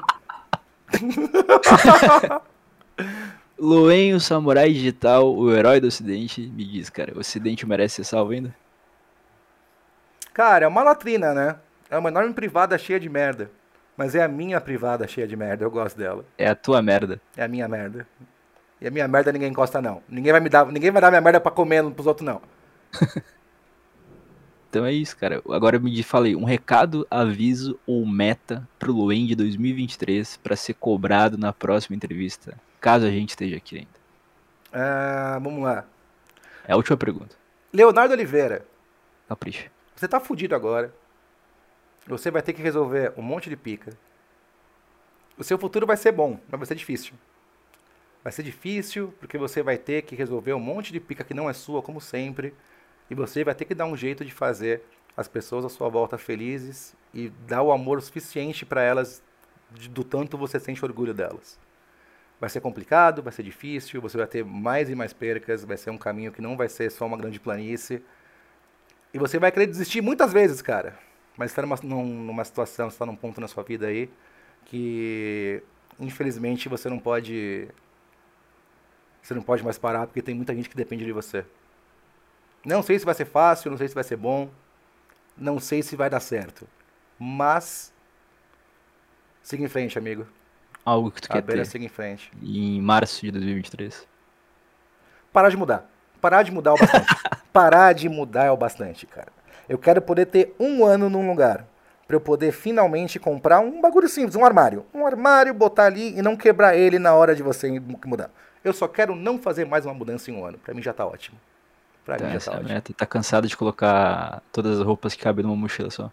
Luen, o samurai digital, o herói do ocidente, me diz, cara, o ocidente merece ser salvo ainda? Cara, é uma latrina, né? É uma enorme privada cheia de merda. Mas é a minha privada cheia de merda, eu gosto dela. É a tua merda. É a minha merda. E a minha merda ninguém encosta, não. Ninguém vai me dar, ninguém vai dar minha merda pra comer pros outros, não. Então é isso, cara. Agora me diz, falei, um recado, aviso ou meta pro Luen de dois mil e vinte e três pra ser cobrado na próxima entrevista, caso a gente esteja aqui ainda. Ah, vamos lá. É a última pergunta. Leonardo Oliveira, Capricha. você tá fudido agora. Você vai ter que resolver um monte de pica. O seu futuro vai ser bom, mas vai ser difícil. Vai ser difícil porque você vai ter que resolver um monte de pica que não é sua, como sempre. E você vai ter que dar um jeito de fazer as pessoas à sua volta felizes e dar o amor suficiente pra elas de- do tanto você sente orgulho delas. Vai ser complicado, vai ser difícil, você vai ter mais e mais percas, vai ser um caminho que não vai ser só uma grande planície. E você vai querer desistir muitas vezes, cara. Mas está numa, num- numa situação, está num ponto na sua vida aí que infelizmente você não pode, você não pode mais parar porque tem muita gente que depende de você. Não sei se vai ser fácil, não sei se vai ser bom, não sei se vai dar certo. Mas siga em frente, amigo. Algo que tu quer Apenas ter siga em frente. em março de dois mil e vinte e três. Parar de mudar. Parar de mudar é o bastante. Parar de mudar é o bastante, cara. Eu quero poder ter um ano num lugar. Pra eu poder finalmente comprar um bagulho simples, um armário. Um armário, botar ali e não quebrar ele na hora de você mudar. Eu só quero não fazer mais uma mudança em um ano. Pra mim já tá ótimo. Pra Então mim já essa tá é a ótimo. meta. Tá cansado de colocar todas as roupas que cabem numa mochila só.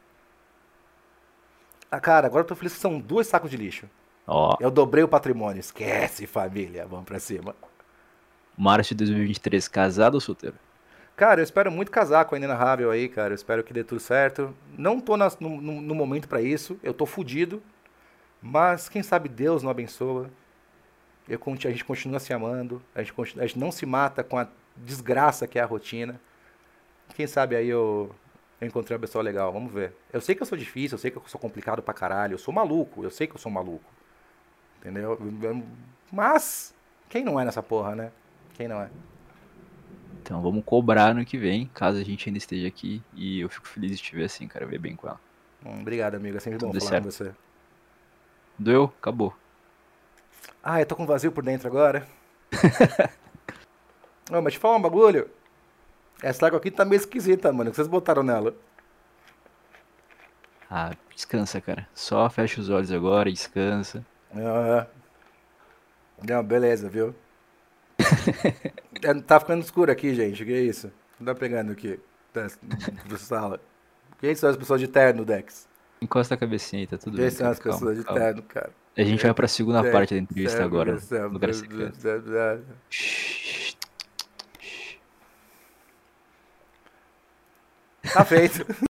Ah, cara, agora eu tô feliz que são dois sacos de lixo. Ó, Eu dobrei o patrimônio. Esquece, família. Vamos pra cima. março de dois mil e vinte e três, casado ou solteiro? Cara, eu espero muito casar com a Inenarrável aí, cara. Eu espero que dê tudo certo. Não tô nas- no, no- no momento pra isso. Eu tô fudido. Mas quem sabe Deus não abençoa. Eu conti- a gente continua se amando. A gente, continua- a gente não se mata com a desgraça que é a rotina. Quem sabe aí eu, eu encontrei uma pessoa legal. Vamos ver. Eu sei que eu sou difícil. Eu sei que eu sou complicado pra caralho. Eu sou maluco. Eu sei que eu sou maluco. Entendeu? Mas quem não é nessa porra, né? Quem não é? Então vamos cobrar no que vem, caso a gente ainda esteja aqui. E eu fico feliz de estiver assim, cara, ver bem com ela. Hum, obrigado, amigo. É sempre Tudo bom dê falar com certo. você. Doeu? Acabou. Ah, eu tô com vazio por dentro agora. Ô, mas deixa eu falar um bagulho. Essa água aqui tá meio esquisita, mano. O que vocês botaram nela? Ah, descansa, cara. Só fecha os olhos agora e descansa. Ah, não, beleza, viu? É, tá ficando escuro aqui, gente. Que é isso? Não tá pegando aqui. Da, da sala. Quem são as pessoas de terno, Dex? Encosta a cabecinha aí, tá tudo Quem bem, são cara. as Calma, pessoas de calma. terno, cara? A gente vai pra segunda parte da entrevista agora. Lugar secreto. Tá Shhh. feito.